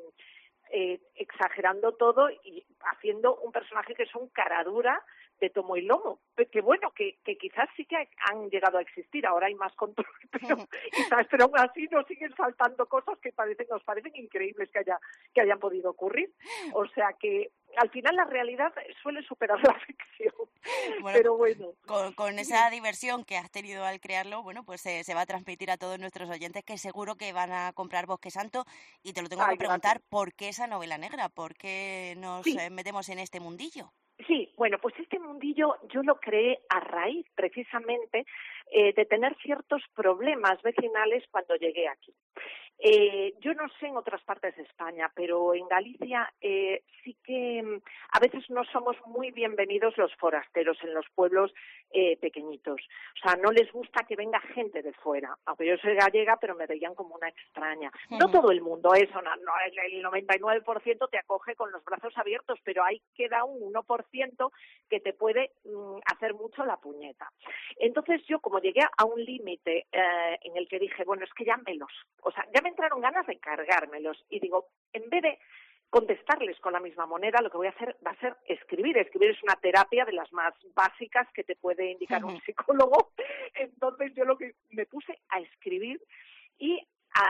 exagerando todo y haciendo un personaje que es un caradura de tomo y lomo, que bueno, que quizás sí que han llegado a existir, ahora hay más control, pero aún así nos siguen saltando cosas que nos parecen increíbles que hayan podido ocurrir. O sea que al final la realidad suele superar la ficción. Bueno, pero bueno. Con esa diversión que has tenido al crearlo, bueno, pues se va a transmitir a todos nuestros oyentes que seguro que van a comprar Bosque Santo, y te lo tengo que preguntar, gracias. ¿Por qué esa novela negra? ¿Por qué nos metemos en este mundillo? Sí, bueno, pues este mundillo yo lo creé a raíz precisamente de tener ciertos problemas vecinales cuando llegué aquí. Yo no sé en otras partes de España, pero en Galicia sí que a veces no somos muy bienvenidos los forasteros en los pueblos pequeñitos. O sea, no les gusta que venga gente de fuera. Aunque yo soy gallega, pero me veían como una extraña. No todo el mundo, eso, no, el 99% te acoge con los brazos abiertos, pero ahí queda un 1% que te puede hacer mucho la puñeta. Entonces yo, como llegué a un límite en el que dije, bueno, es que ya me entraron ganas de cargármelos, y digo, en vez de contestarles con la misma moneda, lo que voy a hacer va a ser escribir. Escribir es una terapia de las más básicas que te puede indicar un psicólogo. Entonces yo lo que me puse a escribir y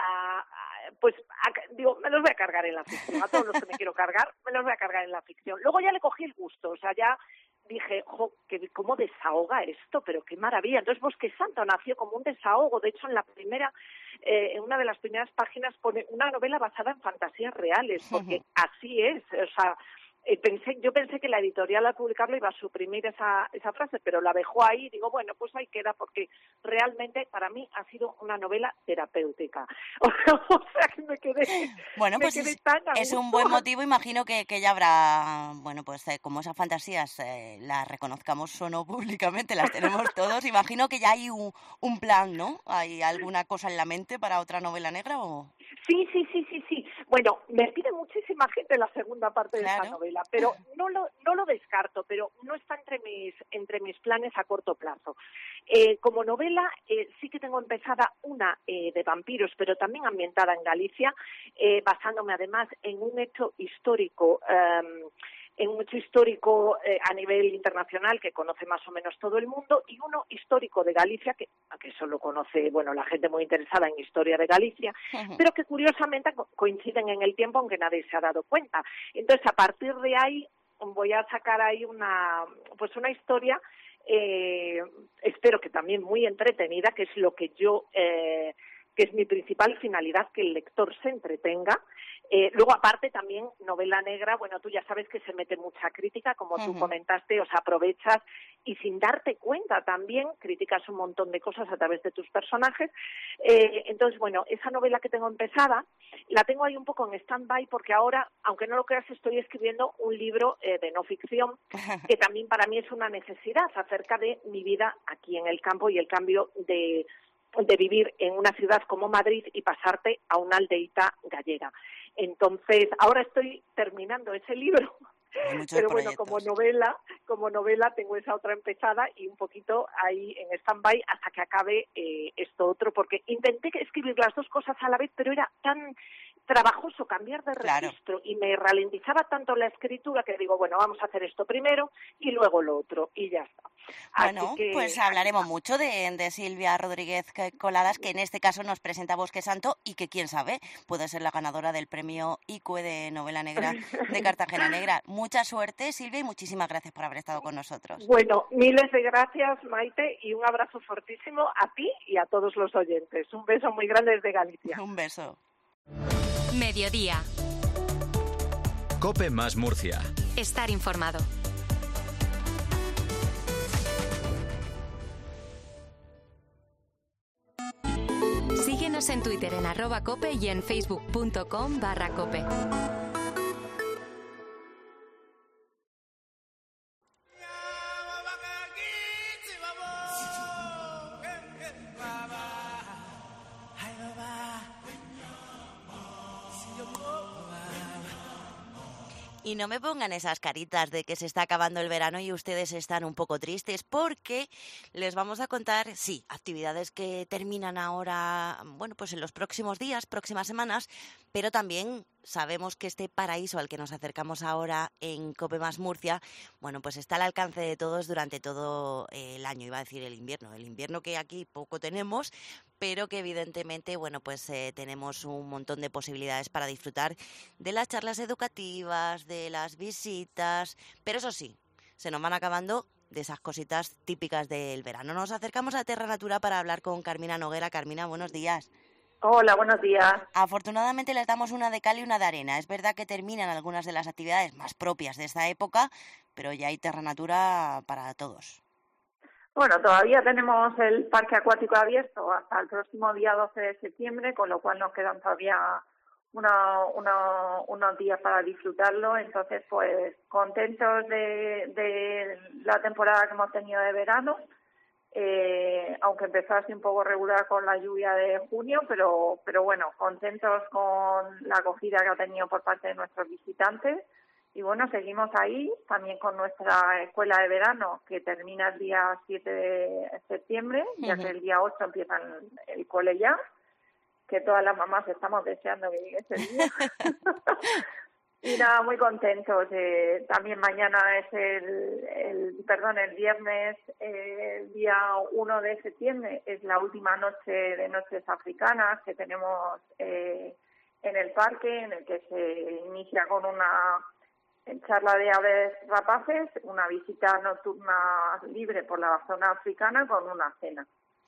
digo, me los voy a cargar en la ficción. A todos los que me quiero cargar, me los voy a cargar en la ficción. Luego ya le cogí el gusto, o sea, ya dije, cómo desahoga esto, pero qué maravilla. Entonces Bosque Santo nació como un desahogo. De hecho, en una de las primeras páginas pone una novela basada en fantasías reales, porque así es. O sea, yo pensé que la editorial al publicarlo iba a suprimir esa frase, pero la dejó ahí y digo, bueno, pues ahí queda, porque realmente para mí ha sido una novela terapéutica. O sea, que me quedé Bueno, pues es un buen motivo, imagino que ya habrá, bueno, pues como esas fantasías las reconozcamos o no públicamente, las tenemos todos, imagino que ya hay un plan, ¿no? ¿Hay alguna cosa en la mente para otra novela negra o...? Sí. Bueno, me pide muchísima gente la segunda parte de esta novela, pero no lo descarto, pero no está entre mis planes a corto plazo. Como novela sí que tengo empezada una de vampiros, pero también ambientada en Galicia, basándome además en un hecho histórico a nivel internacional que conoce más o menos todo el mundo, y uno histórico de Galicia que solo conoce, bueno, la gente muy interesada en historia de Galicia, pero que curiosamente coinciden en el tiempo, aunque nadie se ha dado cuenta. Entonces, a partir de ahí voy a sacar ahí una historia, espero que también muy entretenida, que es lo que que es mi principal finalidad, que el lector se entretenga. Luego, aparte, también novela negra, bueno, tú ya sabes que se mete mucha crítica, como tú comentaste, aprovechas y sin darte cuenta también criticas un montón de cosas a través de tus personajes. Entonces, bueno, esa novela que tengo empezada, la tengo ahí un poco en stand-by porque ahora, aunque no lo creas, estoy escribiendo un libro de no ficción que también para mí es una necesidad acerca de mi vida aquí en el campo y el cambio de vivir en una ciudad como Madrid y pasarte a una aldeíta gallega. Entonces, ahora estoy terminando ese libro, pero bueno, como novela tengo esa otra empezada y un poquito ahí en stand-by hasta que acabe esto otro, porque intenté escribir las dos cosas a la vez, pero era tan trabajoso cambiar de registro y me ralentizaba tanto la escritura que digo, bueno, vamos a hacer esto primero y luego lo otro, y ya está. Bueno, pues hablaremos mucho de Silvia Rodríguez Coladas, que en este caso nos presenta Bosque Santo y que, quién sabe, puede ser la ganadora del premio ICUE de novela negra de Cartagena Negra. Mucha suerte, Silvia, y muchísimas gracias por haber estado con nosotros. Bueno, miles de gracias, Maite, y un abrazo fortísimo a ti y a todos los oyentes. Un beso muy grande desde Galicia. Un beso. Mediodía. COPE más Murcia. Estar informado. Síguenos en Twitter en @cope y en facebook.com/cope. Y no me pongan esas caritas de que se está acabando el verano y ustedes están un poco tristes, porque les vamos a contar, sí, actividades que terminan ahora, bueno, pues en los próximos días, próximas semanas, pero también sabemos que este paraíso al que nos acercamos ahora en COPE más Murcia, bueno, pues está al alcance de todos durante todo el año, iba a decir el invierno que aquí poco tenemos, pero que evidentemente, bueno, pues tenemos un montón de posibilidades para disfrutar de las charlas educativas, de las visitas, pero eso sí, se nos van acabando de esas cositas típicas del verano. Nos acercamos a Terra Natura para hablar con Carmina Noguera. Carmina, buenos días. Hola, buenos días. Afortunadamente les damos una de cal y una de arena. Es verdad que terminan algunas de las actividades más propias de esta época, pero ya hay Terra Natura para todos. Bueno, todavía tenemos el parque acuático abierto hasta el próximo día 12 de septiembre, con lo cual nos quedan todavía unos días para disfrutarlo. Entonces, pues contentos de la temporada que hemos tenido de verano, aunque empezó así un poco regular con la lluvia de junio, pero bueno, contentos con la acogida que ha tenido por parte de nuestros visitantes. Y bueno, seguimos ahí también con nuestra escuela de verano, que termina el día 7 de septiembre, ya que el día 8 empieza el cole ya, que todas las mamás estamos deseando que llegue ese día. Y nada, muy contentos. También mañana es el viernes, el día 1 de septiembre, es la última noche de noches africanas que tenemos en el parque, en el que se inicia con una charla de aves rapaces, una visita nocturna libre por la zona africana con una cena.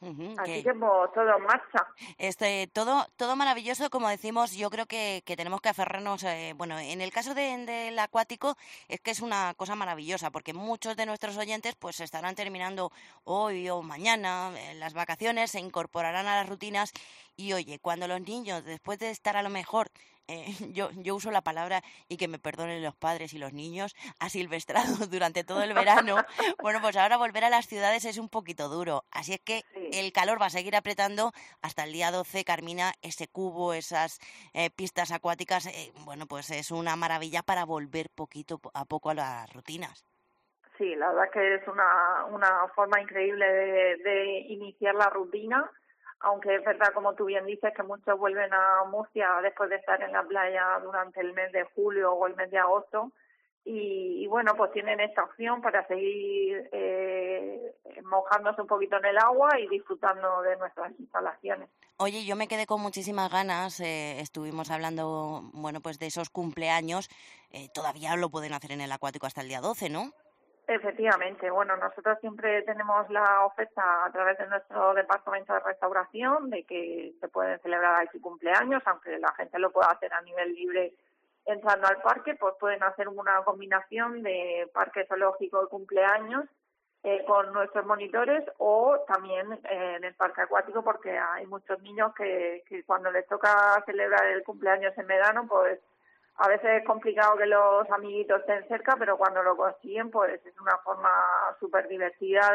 Así que pues, todo en marcha. Todo maravilloso, como decimos. Yo creo que tenemos que aferrarnos, bueno, en el caso del acuático es que es una cosa maravillosa, porque muchos de nuestros oyentes pues estarán terminando hoy o mañana las vacaciones, se incorporarán a las rutinas y oye, cuando los niños, después de estar a lo mejor, yo uso la palabra, y que me perdonen los padres y los niños, asilvestrados durante todo el verano, bueno, pues ahora volver a las ciudades es un poquito duro. Así es que el calor va a seguir apretando hasta el día 12, Carmina, ese cubo, esas pistas acuáticas, bueno, pues es una maravilla para volver poquito a poco a las rutinas. Sí, la verdad es que es una forma increíble de iniciar la rutina. Aunque es verdad, como tú bien dices, que muchos vuelven a Murcia después de estar en la playa durante el mes de julio o el mes de agosto y bueno, pues tienen esta opción para seguir mojándose un poquito en el agua y disfrutando de nuestras instalaciones. Oye, yo me quedé con muchísimas ganas, estuvimos hablando, bueno, pues de esos cumpleaños, todavía lo pueden hacer en el acuático hasta el día 12, ¿no? Efectivamente, bueno, nosotros siempre tenemos la oferta a través de nuestro departamento de restauración de que se pueden celebrar aquí cumpleaños, aunque la gente lo pueda hacer a nivel libre entrando al parque, pues pueden hacer una combinación de parque zoológico y cumpleaños con nuestros monitores o también en el parque acuático, porque hay muchos niños que cuando les toca celebrar el cumpleaños en verano, pues a veces es complicado que los amiguitos estén cerca, pero cuando lo consiguen, pues es una forma súper divertida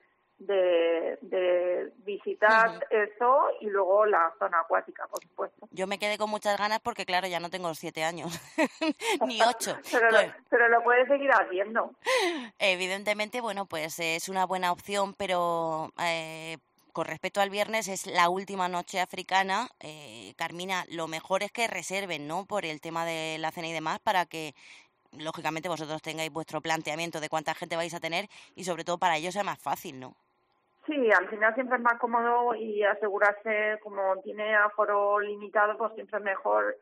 de visitar eso y luego la zona acuática, por supuesto. Yo me quedé con muchas ganas porque, claro, ya no tengo 7 años, ni 8. pero lo puedes seguir haciendo. Evidentemente, bueno, pues es una buena opción, pero... con respecto al viernes, es la última noche africana. Carmina, lo mejor es que reserven, ¿no?, por el tema de la cena y demás, para que, lógicamente, vosotros tengáis vuestro planteamiento de cuánta gente vais a tener y, sobre todo, para ellos sea más fácil, ¿no? Sí, al final siempre es más cómodo y asegurarse, como tiene aforo limitado, pues siempre es mejor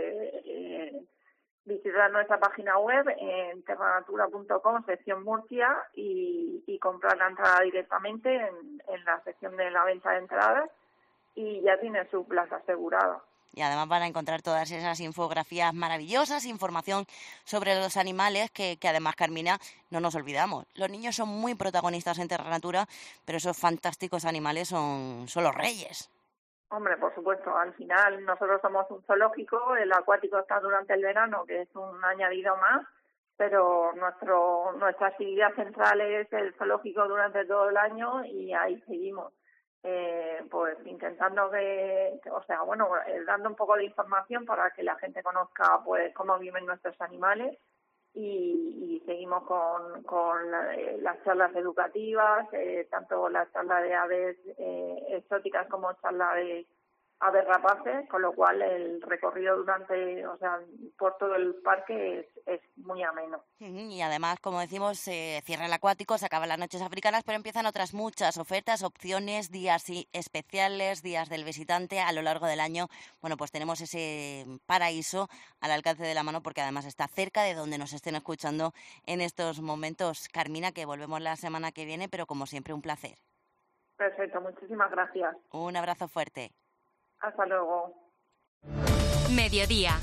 visitar nuestra página web en terranatura.com, sección Murcia, y comprar la entrada directamente en la sección de la venta de entradas y ya tiene su plaza asegurada. Y además van a encontrar todas esas infografías maravillosas, información sobre los animales que además, Carmina, no nos olvidamos. Los niños son muy protagonistas en Terra Natura, pero esos fantásticos animales son los reyes. Hombre, por supuesto, al final nosotros somos un zoológico, el acuático está durante el verano, que es un añadido más, pero nuestra actividad central es el zoológico durante todo el año y ahí seguimos, pues intentando dando un poco de información para que la gente conozca pues cómo viven nuestros animales y seguimos con las charlas educativas, tanto la charla de aves exóticas como charla de aves rapaces, con lo cual el recorrido por todo el parque es muy ameno. Y además, como decimos, se cierra el acuático, se acaban las noches africanas, pero empiezan otras muchas ofertas, opciones, días especiales, días del visitante a lo largo del año. Bueno, pues tenemos ese paraíso al alcance de la mano, porque además está cerca de donde nos estén escuchando en estos momentos. Carmina, que volvemos la semana que viene, pero como siempre un placer. Perfecto, muchísimas gracias. Un abrazo fuerte. Hasta luego. Mediodía.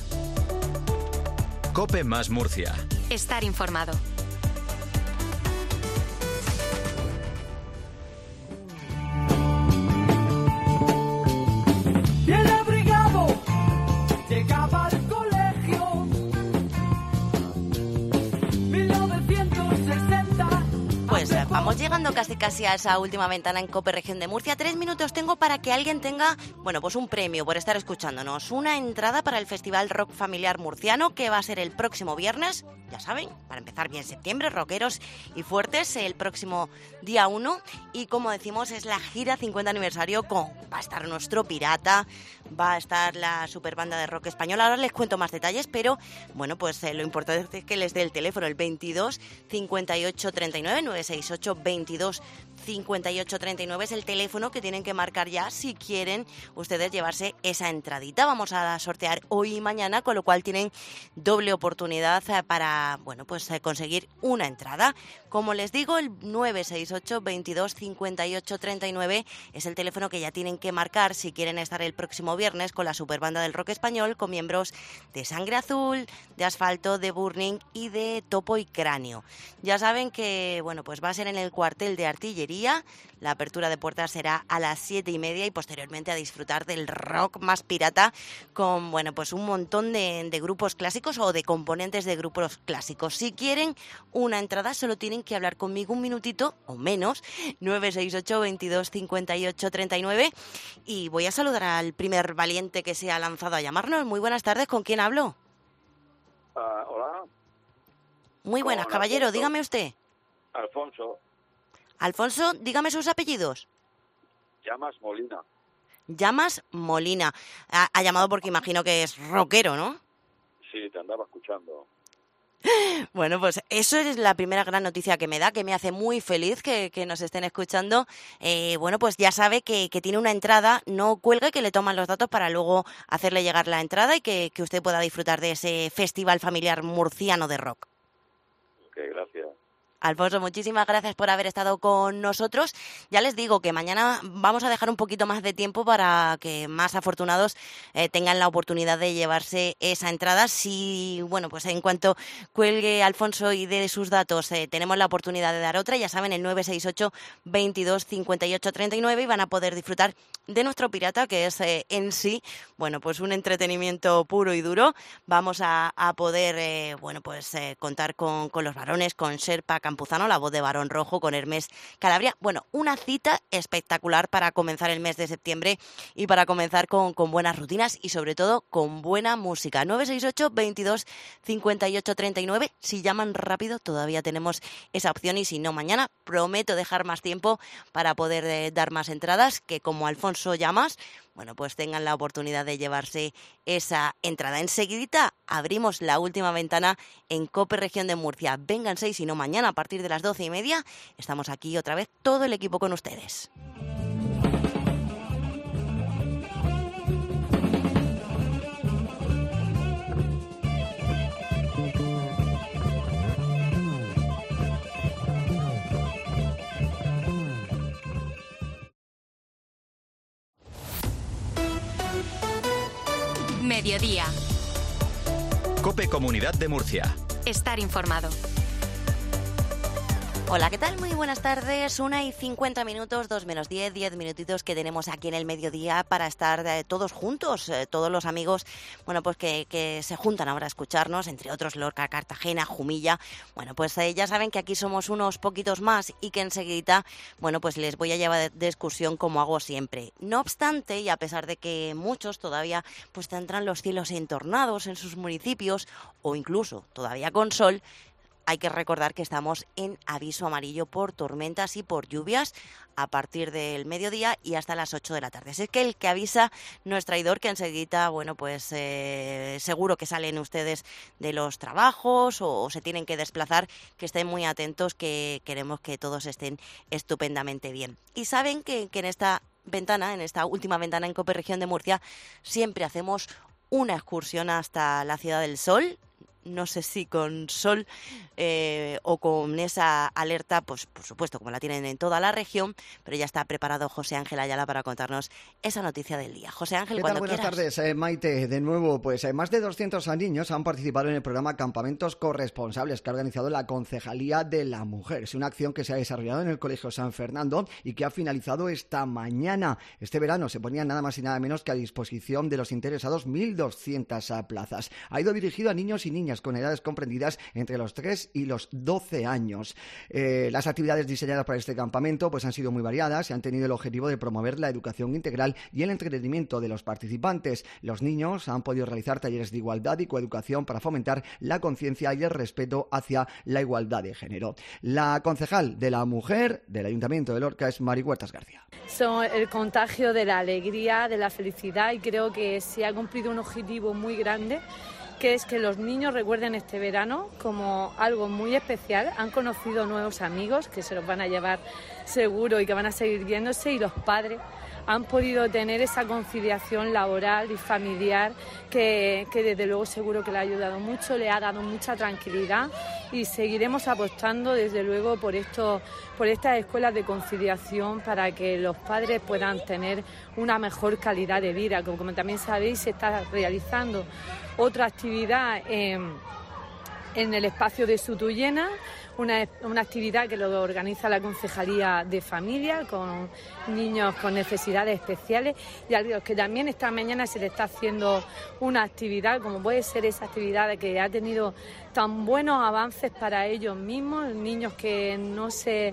COPE más Murcia. Estar informado. Bien abrigado, llegaba al colegio. 1960. Pues vamos llegando casi a esa última ventana en COPE Región de Murcia. 3 minutos tengo para que alguien tenga, bueno, pues un premio por estar escuchándonos. Una entrada para el Festival Rock Familiar Murciano, que va a ser el próximo viernes. Ya saben, para empezar bien septiembre, rockeros y fuertes, el próximo día 1. Y como decimos, es la gira 50 aniversario va a estar nuestro Pirata, va a estar la super banda de rock española. Ahora les cuento más detalles, pero bueno, pues lo importante es que les dé el teléfono, el 22 58 39 968 22 5839 es el teléfono que tienen que marcar ya si quieren ustedes llevarse esa entradita. Vamos a sortear hoy y mañana, con lo cual tienen doble oportunidad para, bueno, pues conseguir una entrada. Como les digo, el 968 22 58 39 es el teléfono que ya tienen que marcar si quieren estar el próximo viernes con la superbanda del rock español, con miembros de Sangre Azul, de Asfalto, de Burning y de Topo y Cráneo. Ya saben que, bueno, pues va a ser en el cuartel de artillería. La apertura de puertas será a las 7:30 y posteriormente a disfrutar del rock más pirata con, bueno, pues un montón de grupos clásicos o de componentes de grupos clásicos. Si quieren una entrada, solo tienen que hablar conmigo un minutito o menos, 968 22 58 39, y voy a saludar al primer valiente que se ha lanzado a llamarnos. Muy buenas tardes, ¿con quién hablo? Hola. Muy buenas, caballero, Alfonso. Dígame usted. Alfonso, dígame sus apellidos. Llamas Molina. Llamas Molina. Ha llamado porque imagino que es rockero, ¿no? Sí, te andaba escuchando. Bueno, pues eso es la primera gran noticia que me da, que me hace muy feliz que nos estén escuchando. Bueno, pues ya sabe que tiene una entrada, no cuelgue, que le toman los datos para luego hacerle llegar la entrada y que usted pueda disfrutar de ese festival familiar murciano de rock. Ok, gracias. Alfonso, muchísimas gracias por haber estado con nosotros. Ya les digo que mañana vamos a dejar un poquito más de tiempo para que más afortunados tengan la oportunidad de llevarse esa entrada. Si, bueno, pues en cuanto cuelgue Alfonso y dé sus datos, tenemos la oportunidad de dar otra. Ya saben, el 968 22 58 39, y van a poder disfrutar de nuestro pirata, que es en sí, bueno, pues un entretenimiento puro y duro. Vamos a poder, bueno, pues contar con los varones, con Sherpa Campuzano, la voz de Barón Rojo, con Hermes Calabria. Bueno, una cita espectacular para comenzar el mes de septiembre y para comenzar con buenas rutinas y sobre todo con buena música. 968 22 58 39. Si llaman rápido todavía tenemos esa opción, y si no, mañana prometo dejar más tiempo para poder dar más entradas, que como Alfonso llamas, bueno, pues tengan la oportunidad de llevarse esa entrada. Enseguidita abrimos la última ventana en COPE Región de Murcia. Vénganse, y si no, mañana a partir de las 12:30 estamos aquí otra vez, todo el equipo con ustedes. Mediodía. COPE Comunidad de Murcia. Estar informado. Hola, ¿qué tal? Muy buenas tardes. 1:50, 2 menos 10 minutitos que tenemos aquí en el mediodía para estar todos juntos, todos los amigos, bueno, pues que se juntan ahora a escucharnos, entre otros Lorca, Cartagena, Jumilla. Bueno, pues ya saben que aquí somos unos poquitos más y que enseguida, bueno, pues les voy a llevar de excursión como hago siempre. No obstante, y a pesar de que muchos todavía pues tendrán los cielos entornados en sus municipios o incluso todavía con sol, hay que recordar que estamos en aviso amarillo por tormentas y por lluvias a partir del mediodía y hasta las 8 de la tarde. Es que el que avisa no es traidor, que enseguida, bueno, pues seguro que salen ustedes de los trabajos o se tienen que desplazar, que estén muy atentos, que queremos que todos estén estupendamente bien. Y saben que en esta ventana, en esta última ventana en COPE Región de Murcia, siempre hacemos una excursión hasta la Ciudad del Sol. No sé si con sol o con esa alerta, pues por supuesto, como la tienen en toda la región, pero ya está preparado José Ángel Ayala para contarnos esa noticia del día. José Ángel, ¿qué tal? Buenas tardes, Maite. De nuevo, pues más de 200 niños han participado en el programa Campamentos Corresponsables que ha organizado la Concejalía de la Mujer. Es una acción que se ha desarrollado en el Colegio San Fernando y que ha finalizado esta mañana. Este verano se ponían nada más y nada menos que a disposición de los interesados 1.200 plazas. Ha ido dirigido a niños y niñas con edades comprendidas entre los 3 y los 12 años. Las actividades diseñadas para este campamento pues han sido muy variadas y han tenido el objetivo de promover la educación integral y el entretenimiento de los participantes. Los niños han podido realizar talleres de igualdad y coeducación para fomentar la conciencia y el respeto hacia la igualdad de género. La concejal de la Mujer del Ayuntamiento de Lorca es Mari Huertas García. Son el contagio de la alegría, de la felicidad, y creo que se ha cumplido un objetivo muy grande, que es que los niños recuerden este verano como algo muy especial. Han conocido nuevos amigos que se los van a llevar seguro y que van a seguir viéndose, y los padres han podido tener esa conciliación laboral y familiar que desde luego seguro que le ha ayudado mucho, le ha dado mucha tranquilidad, y seguiremos apostando desde luego por estas escuelas de conciliación para que los padres puedan tener una mejor calidad de vida. Como también sabéis, se está realizando otra actividad en el espacio de Sutuyena, una actividad que lo organiza la Concejalía de Familia con niños con necesidades especiales, y a los que también esta mañana se le está haciendo una actividad, como puede ser esa actividad que ha tenido tan buenos avances para ellos mismos, niños que no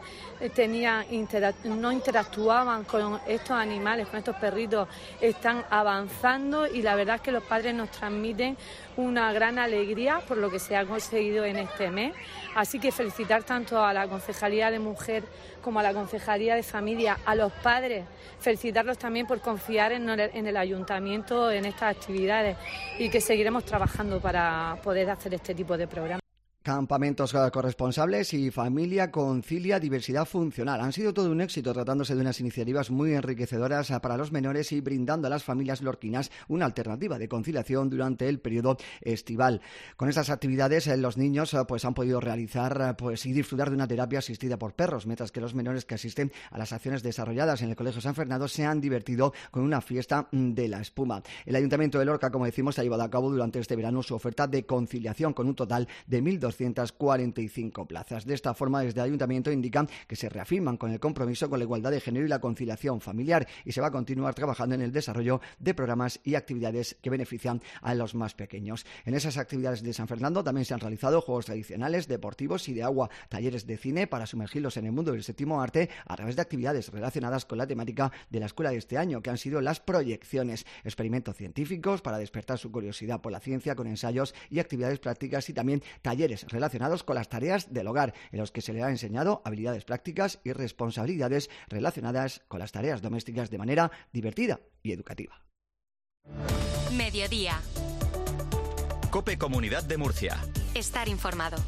interactuaban con estos animales, con estos perritos, están avanzando, y la verdad es que los padres nos transmiten una gran alegría por lo que se ha conseguido en este mes. Así que felicitar tanto a la Concejalía de Mujer como a la Concejalía de Familia, a los padres, felicitarlos también por confiar en el Ayuntamiento en estas actividades, y que seguiremos trabajando para poder hacer este tipo de programas. Campamentos corresponsables y Familia Concilia Diversidad Funcional han sido todo un éxito, tratándose de unas iniciativas muy enriquecedoras para los menores y brindando a las familias lorquinas una alternativa de conciliación durante el periodo estival. Con estas actividades los niños han podido realizar y disfrutar de una terapia asistida por perros, mientras que los menores que asisten a las acciones desarrolladas en el Colegio San Fernando se han divertido con una fiesta de la espuma. El Ayuntamiento de Lorca, como decimos, ha llevado a cabo durante este verano su oferta de conciliación con un total de 1.245 plazas. De esta forma, desde el Ayuntamiento indican que se reafirman con el compromiso con la igualdad de género y la conciliación familiar, y se va a continuar trabajando en el desarrollo de programas y actividades que benefician a los más pequeños. En esas actividades de San Fernando también se han realizado juegos tradicionales, deportivos y de agua, talleres de cine para sumergirlos en el mundo del séptimo arte a través de actividades relacionadas con la temática de la escuela de este año, que han sido las proyecciones, experimentos científicos para despertar su curiosidad por la ciencia con ensayos y actividades prácticas, y también talleres relacionados con las tareas del hogar, en los que se le ha enseñado habilidades prácticas y responsabilidades relacionadas con las tareas domésticas de manera divertida y educativa. Mediodía. COPE Comunidad de Murcia. Estar informado.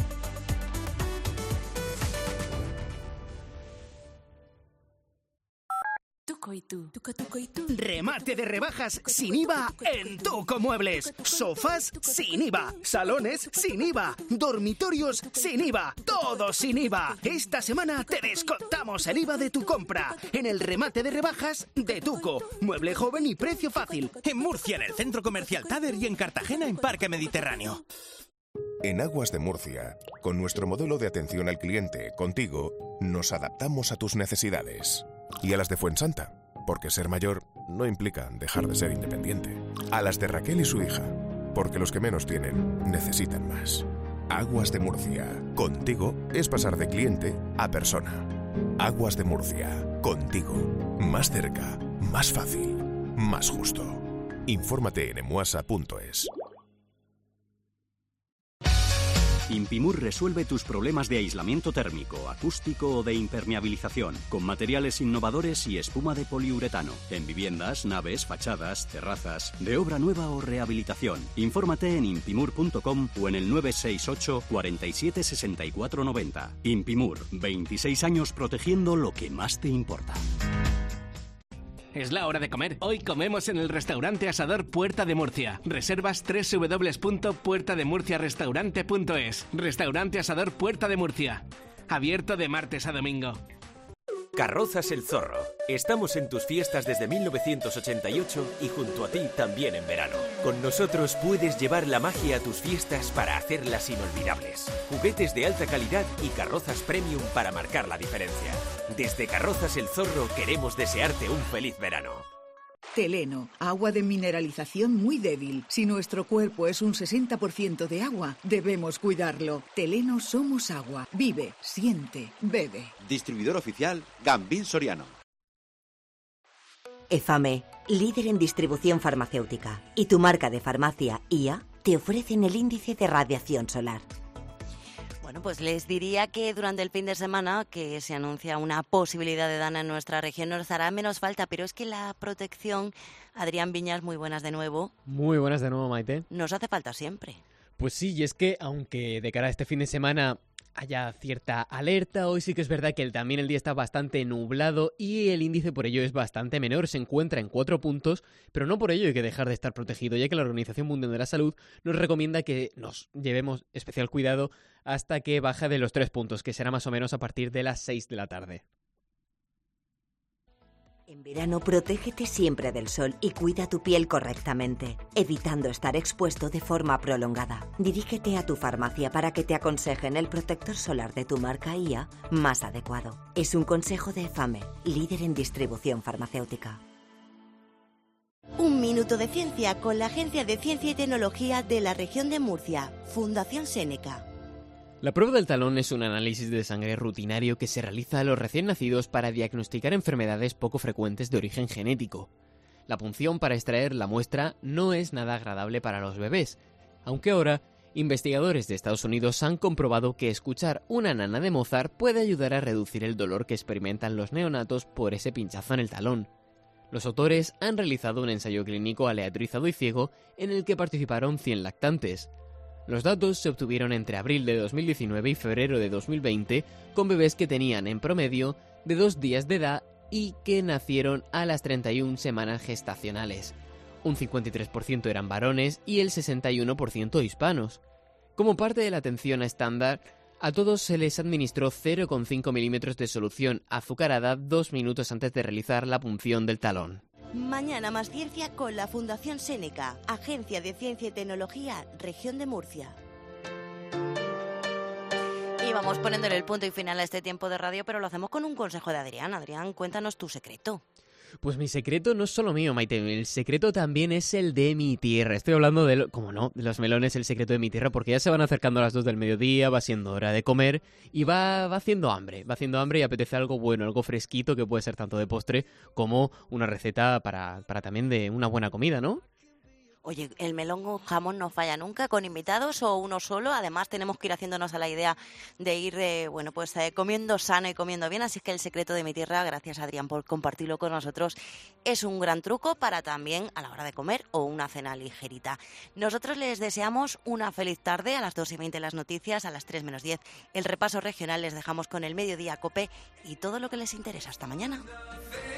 Remate de rebajas sin IVA en Tuco Muebles. Sofás sin IVA. Salones sin IVA. Dormitorios sin IVA. Todo sin IVA. Esta semana te descontamos el IVA de tu compra en el remate de rebajas de Tuco. Mueble joven y precio fácil. En Murcia, en el Centro Comercial Tader, y en Cartagena, en Parque Mediterráneo. En Aguas de Murcia, con nuestro modelo de atención al cliente, contigo, nos adaptamos a tus necesidades. Y a las de Fuensanta, porque ser mayor no implica dejar de ser independiente. A las de Raquel y su hija, porque los que menos tienen necesitan más. Aguas de Murcia, contigo es pasar de cliente a persona. Aguas de Murcia, contigo, más cerca, más fácil, más justo. Infórmate en emuasa.es. Impimur resuelve tus problemas de aislamiento térmico, acústico o de impermeabilización con materiales innovadores y espuma de poliuretano en viviendas, naves, fachadas, terrazas, de obra nueva o rehabilitación. Infórmate en impimur.com o en el 968 47 64 90. Impimur, 26 años protegiendo lo que más te importa. Es la hora de comer. Hoy comemos en el restaurante Asador Puerta de Murcia. Reservas www.puertademurciarestaurante.es. Restaurante Asador Puerta de Murcia. Abierto de martes a domingo. Carrozas El Zorro. Estamos en tus fiestas desde 1988 y junto a ti también en verano. Con nosotros puedes llevar la magia a tus fiestas para hacerlas inolvidables. Juguetes de alta calidad y carrozas premium para marcar la diferencia. Desde Carrozas El Zorro queremos desearte un feliz verano. Teleno, agua de mineralización muy débil. Si nuestro cuerpo es un 60% de agua, debemos cuidarlo. Teleno somos agua. Vive, siente, bebe. Distribuidor oficial Gambín Soriano. EFAME, líder en distribución farmacéutica, y tu marca de farmacia IA te ofrecen el índice de radiación solar. Bueno, pues les diría que durante el fin de semana, que se anuncia una posibilidad de dana en nuestra región, nos hará menos falta, pero es que la protección, Adrián Viñas, muy buenas de nuevo. Muy buenas de nuevo, Maite. Nos hace falta siempre. Pues sí, y es que aunque de cara a este fin de semana haya cierta alerta, hoy sí que es verdad que también el día está bastante nublado y el índice por ello es bastante menor, se encuentra en 4 puntos, pero no por ello hay que dejar de estar protegido, ya que la Organización Mundial de la Salud nos recomienda que nos llevemos especial cuidado hasta que baje de los 3 puntos, que será más o menos a partir de las 6 de la tarde. En verano, protégete siempre del sol y cuida tu piel correctamente, evitando estar expuesto de forma prolongada. Dirígete a tu farmacia para que te aconsejen el protector solar de tu marca IA más adecuado. Es un consejo de EFAME, líder en distribución farmacéutica. Un minuto de ciencia con la Agencia de Ciencia y Tecnología de la región de Murcia, Fundación Seneca. La prueba del talón es un análisis de sangre rutinario que se realiza a los recién nacidos para diagnosticar enfermedades poco frecuentes de origen genético. La punción para extraer la muestra no es nada agradable para los bebés, aunque ahora investigadores de Estados Unidos han comprobado que escuchar una nana de Mozart puede ayudar a reducir el dolor que experimentan los neonatos por ese pinchazo en el talón. Los autores han realizado un ensayo clínico aleatorizado y ciego en el que participaron 100 lactantes. Los datos se obtuvieron entre abril de 2019 y febrero de 2020 con bebés que tenían en promedio de 2 días de edad y que nacieron a las 31 semanas gestacionales. Un 53% eran varones y el 61% hispanos. Como parte de la atención estándar, a todos se les administró 0,5 milímetros de solución azucarada 2 minutos antes de realizar la punción del talón. Mañana más ciencia con la Fundación Seneca, Agencia de Ciencia y Tecnología, región de Murcia. Y vamos poniéndole el punto y final a este tiempo de radio, pero lo hacemos con un consejo de Adrián. Adrián, cuéntanos tu secreto. Pues mi secreto no es solo mío, Maite, el secreto también es el de mi tierra. Estoy hablando de, como no, de los melones, el secreto de mi tierra, porque ya se van acercando a las 2 del mediodía, va siendo hora de comer y va haciendo hambre y apetece algo bueno, algo fresquito que puede ser tanto de postre como una receta para también de una buena comida, ¿no? Oye, el melón con jamón no falla nunca, con invitados o uno solo. Además, tenemos que ir haciéndonos a la idea de ir, comiendo sano y comiendo bien. Así que el secreto de mi tierra, gracias Adrián por compartirlo con nosotros, es un gran truco para también a la hora de comer o una cena ligerita. Nosotros les deseamos una feliz tarde. A las 2:20 las noticias, a las 3 menos 10 el repaso regional. Les dejamos con el Mediodía COPE y todo lo que les interesa. Hasta mañana.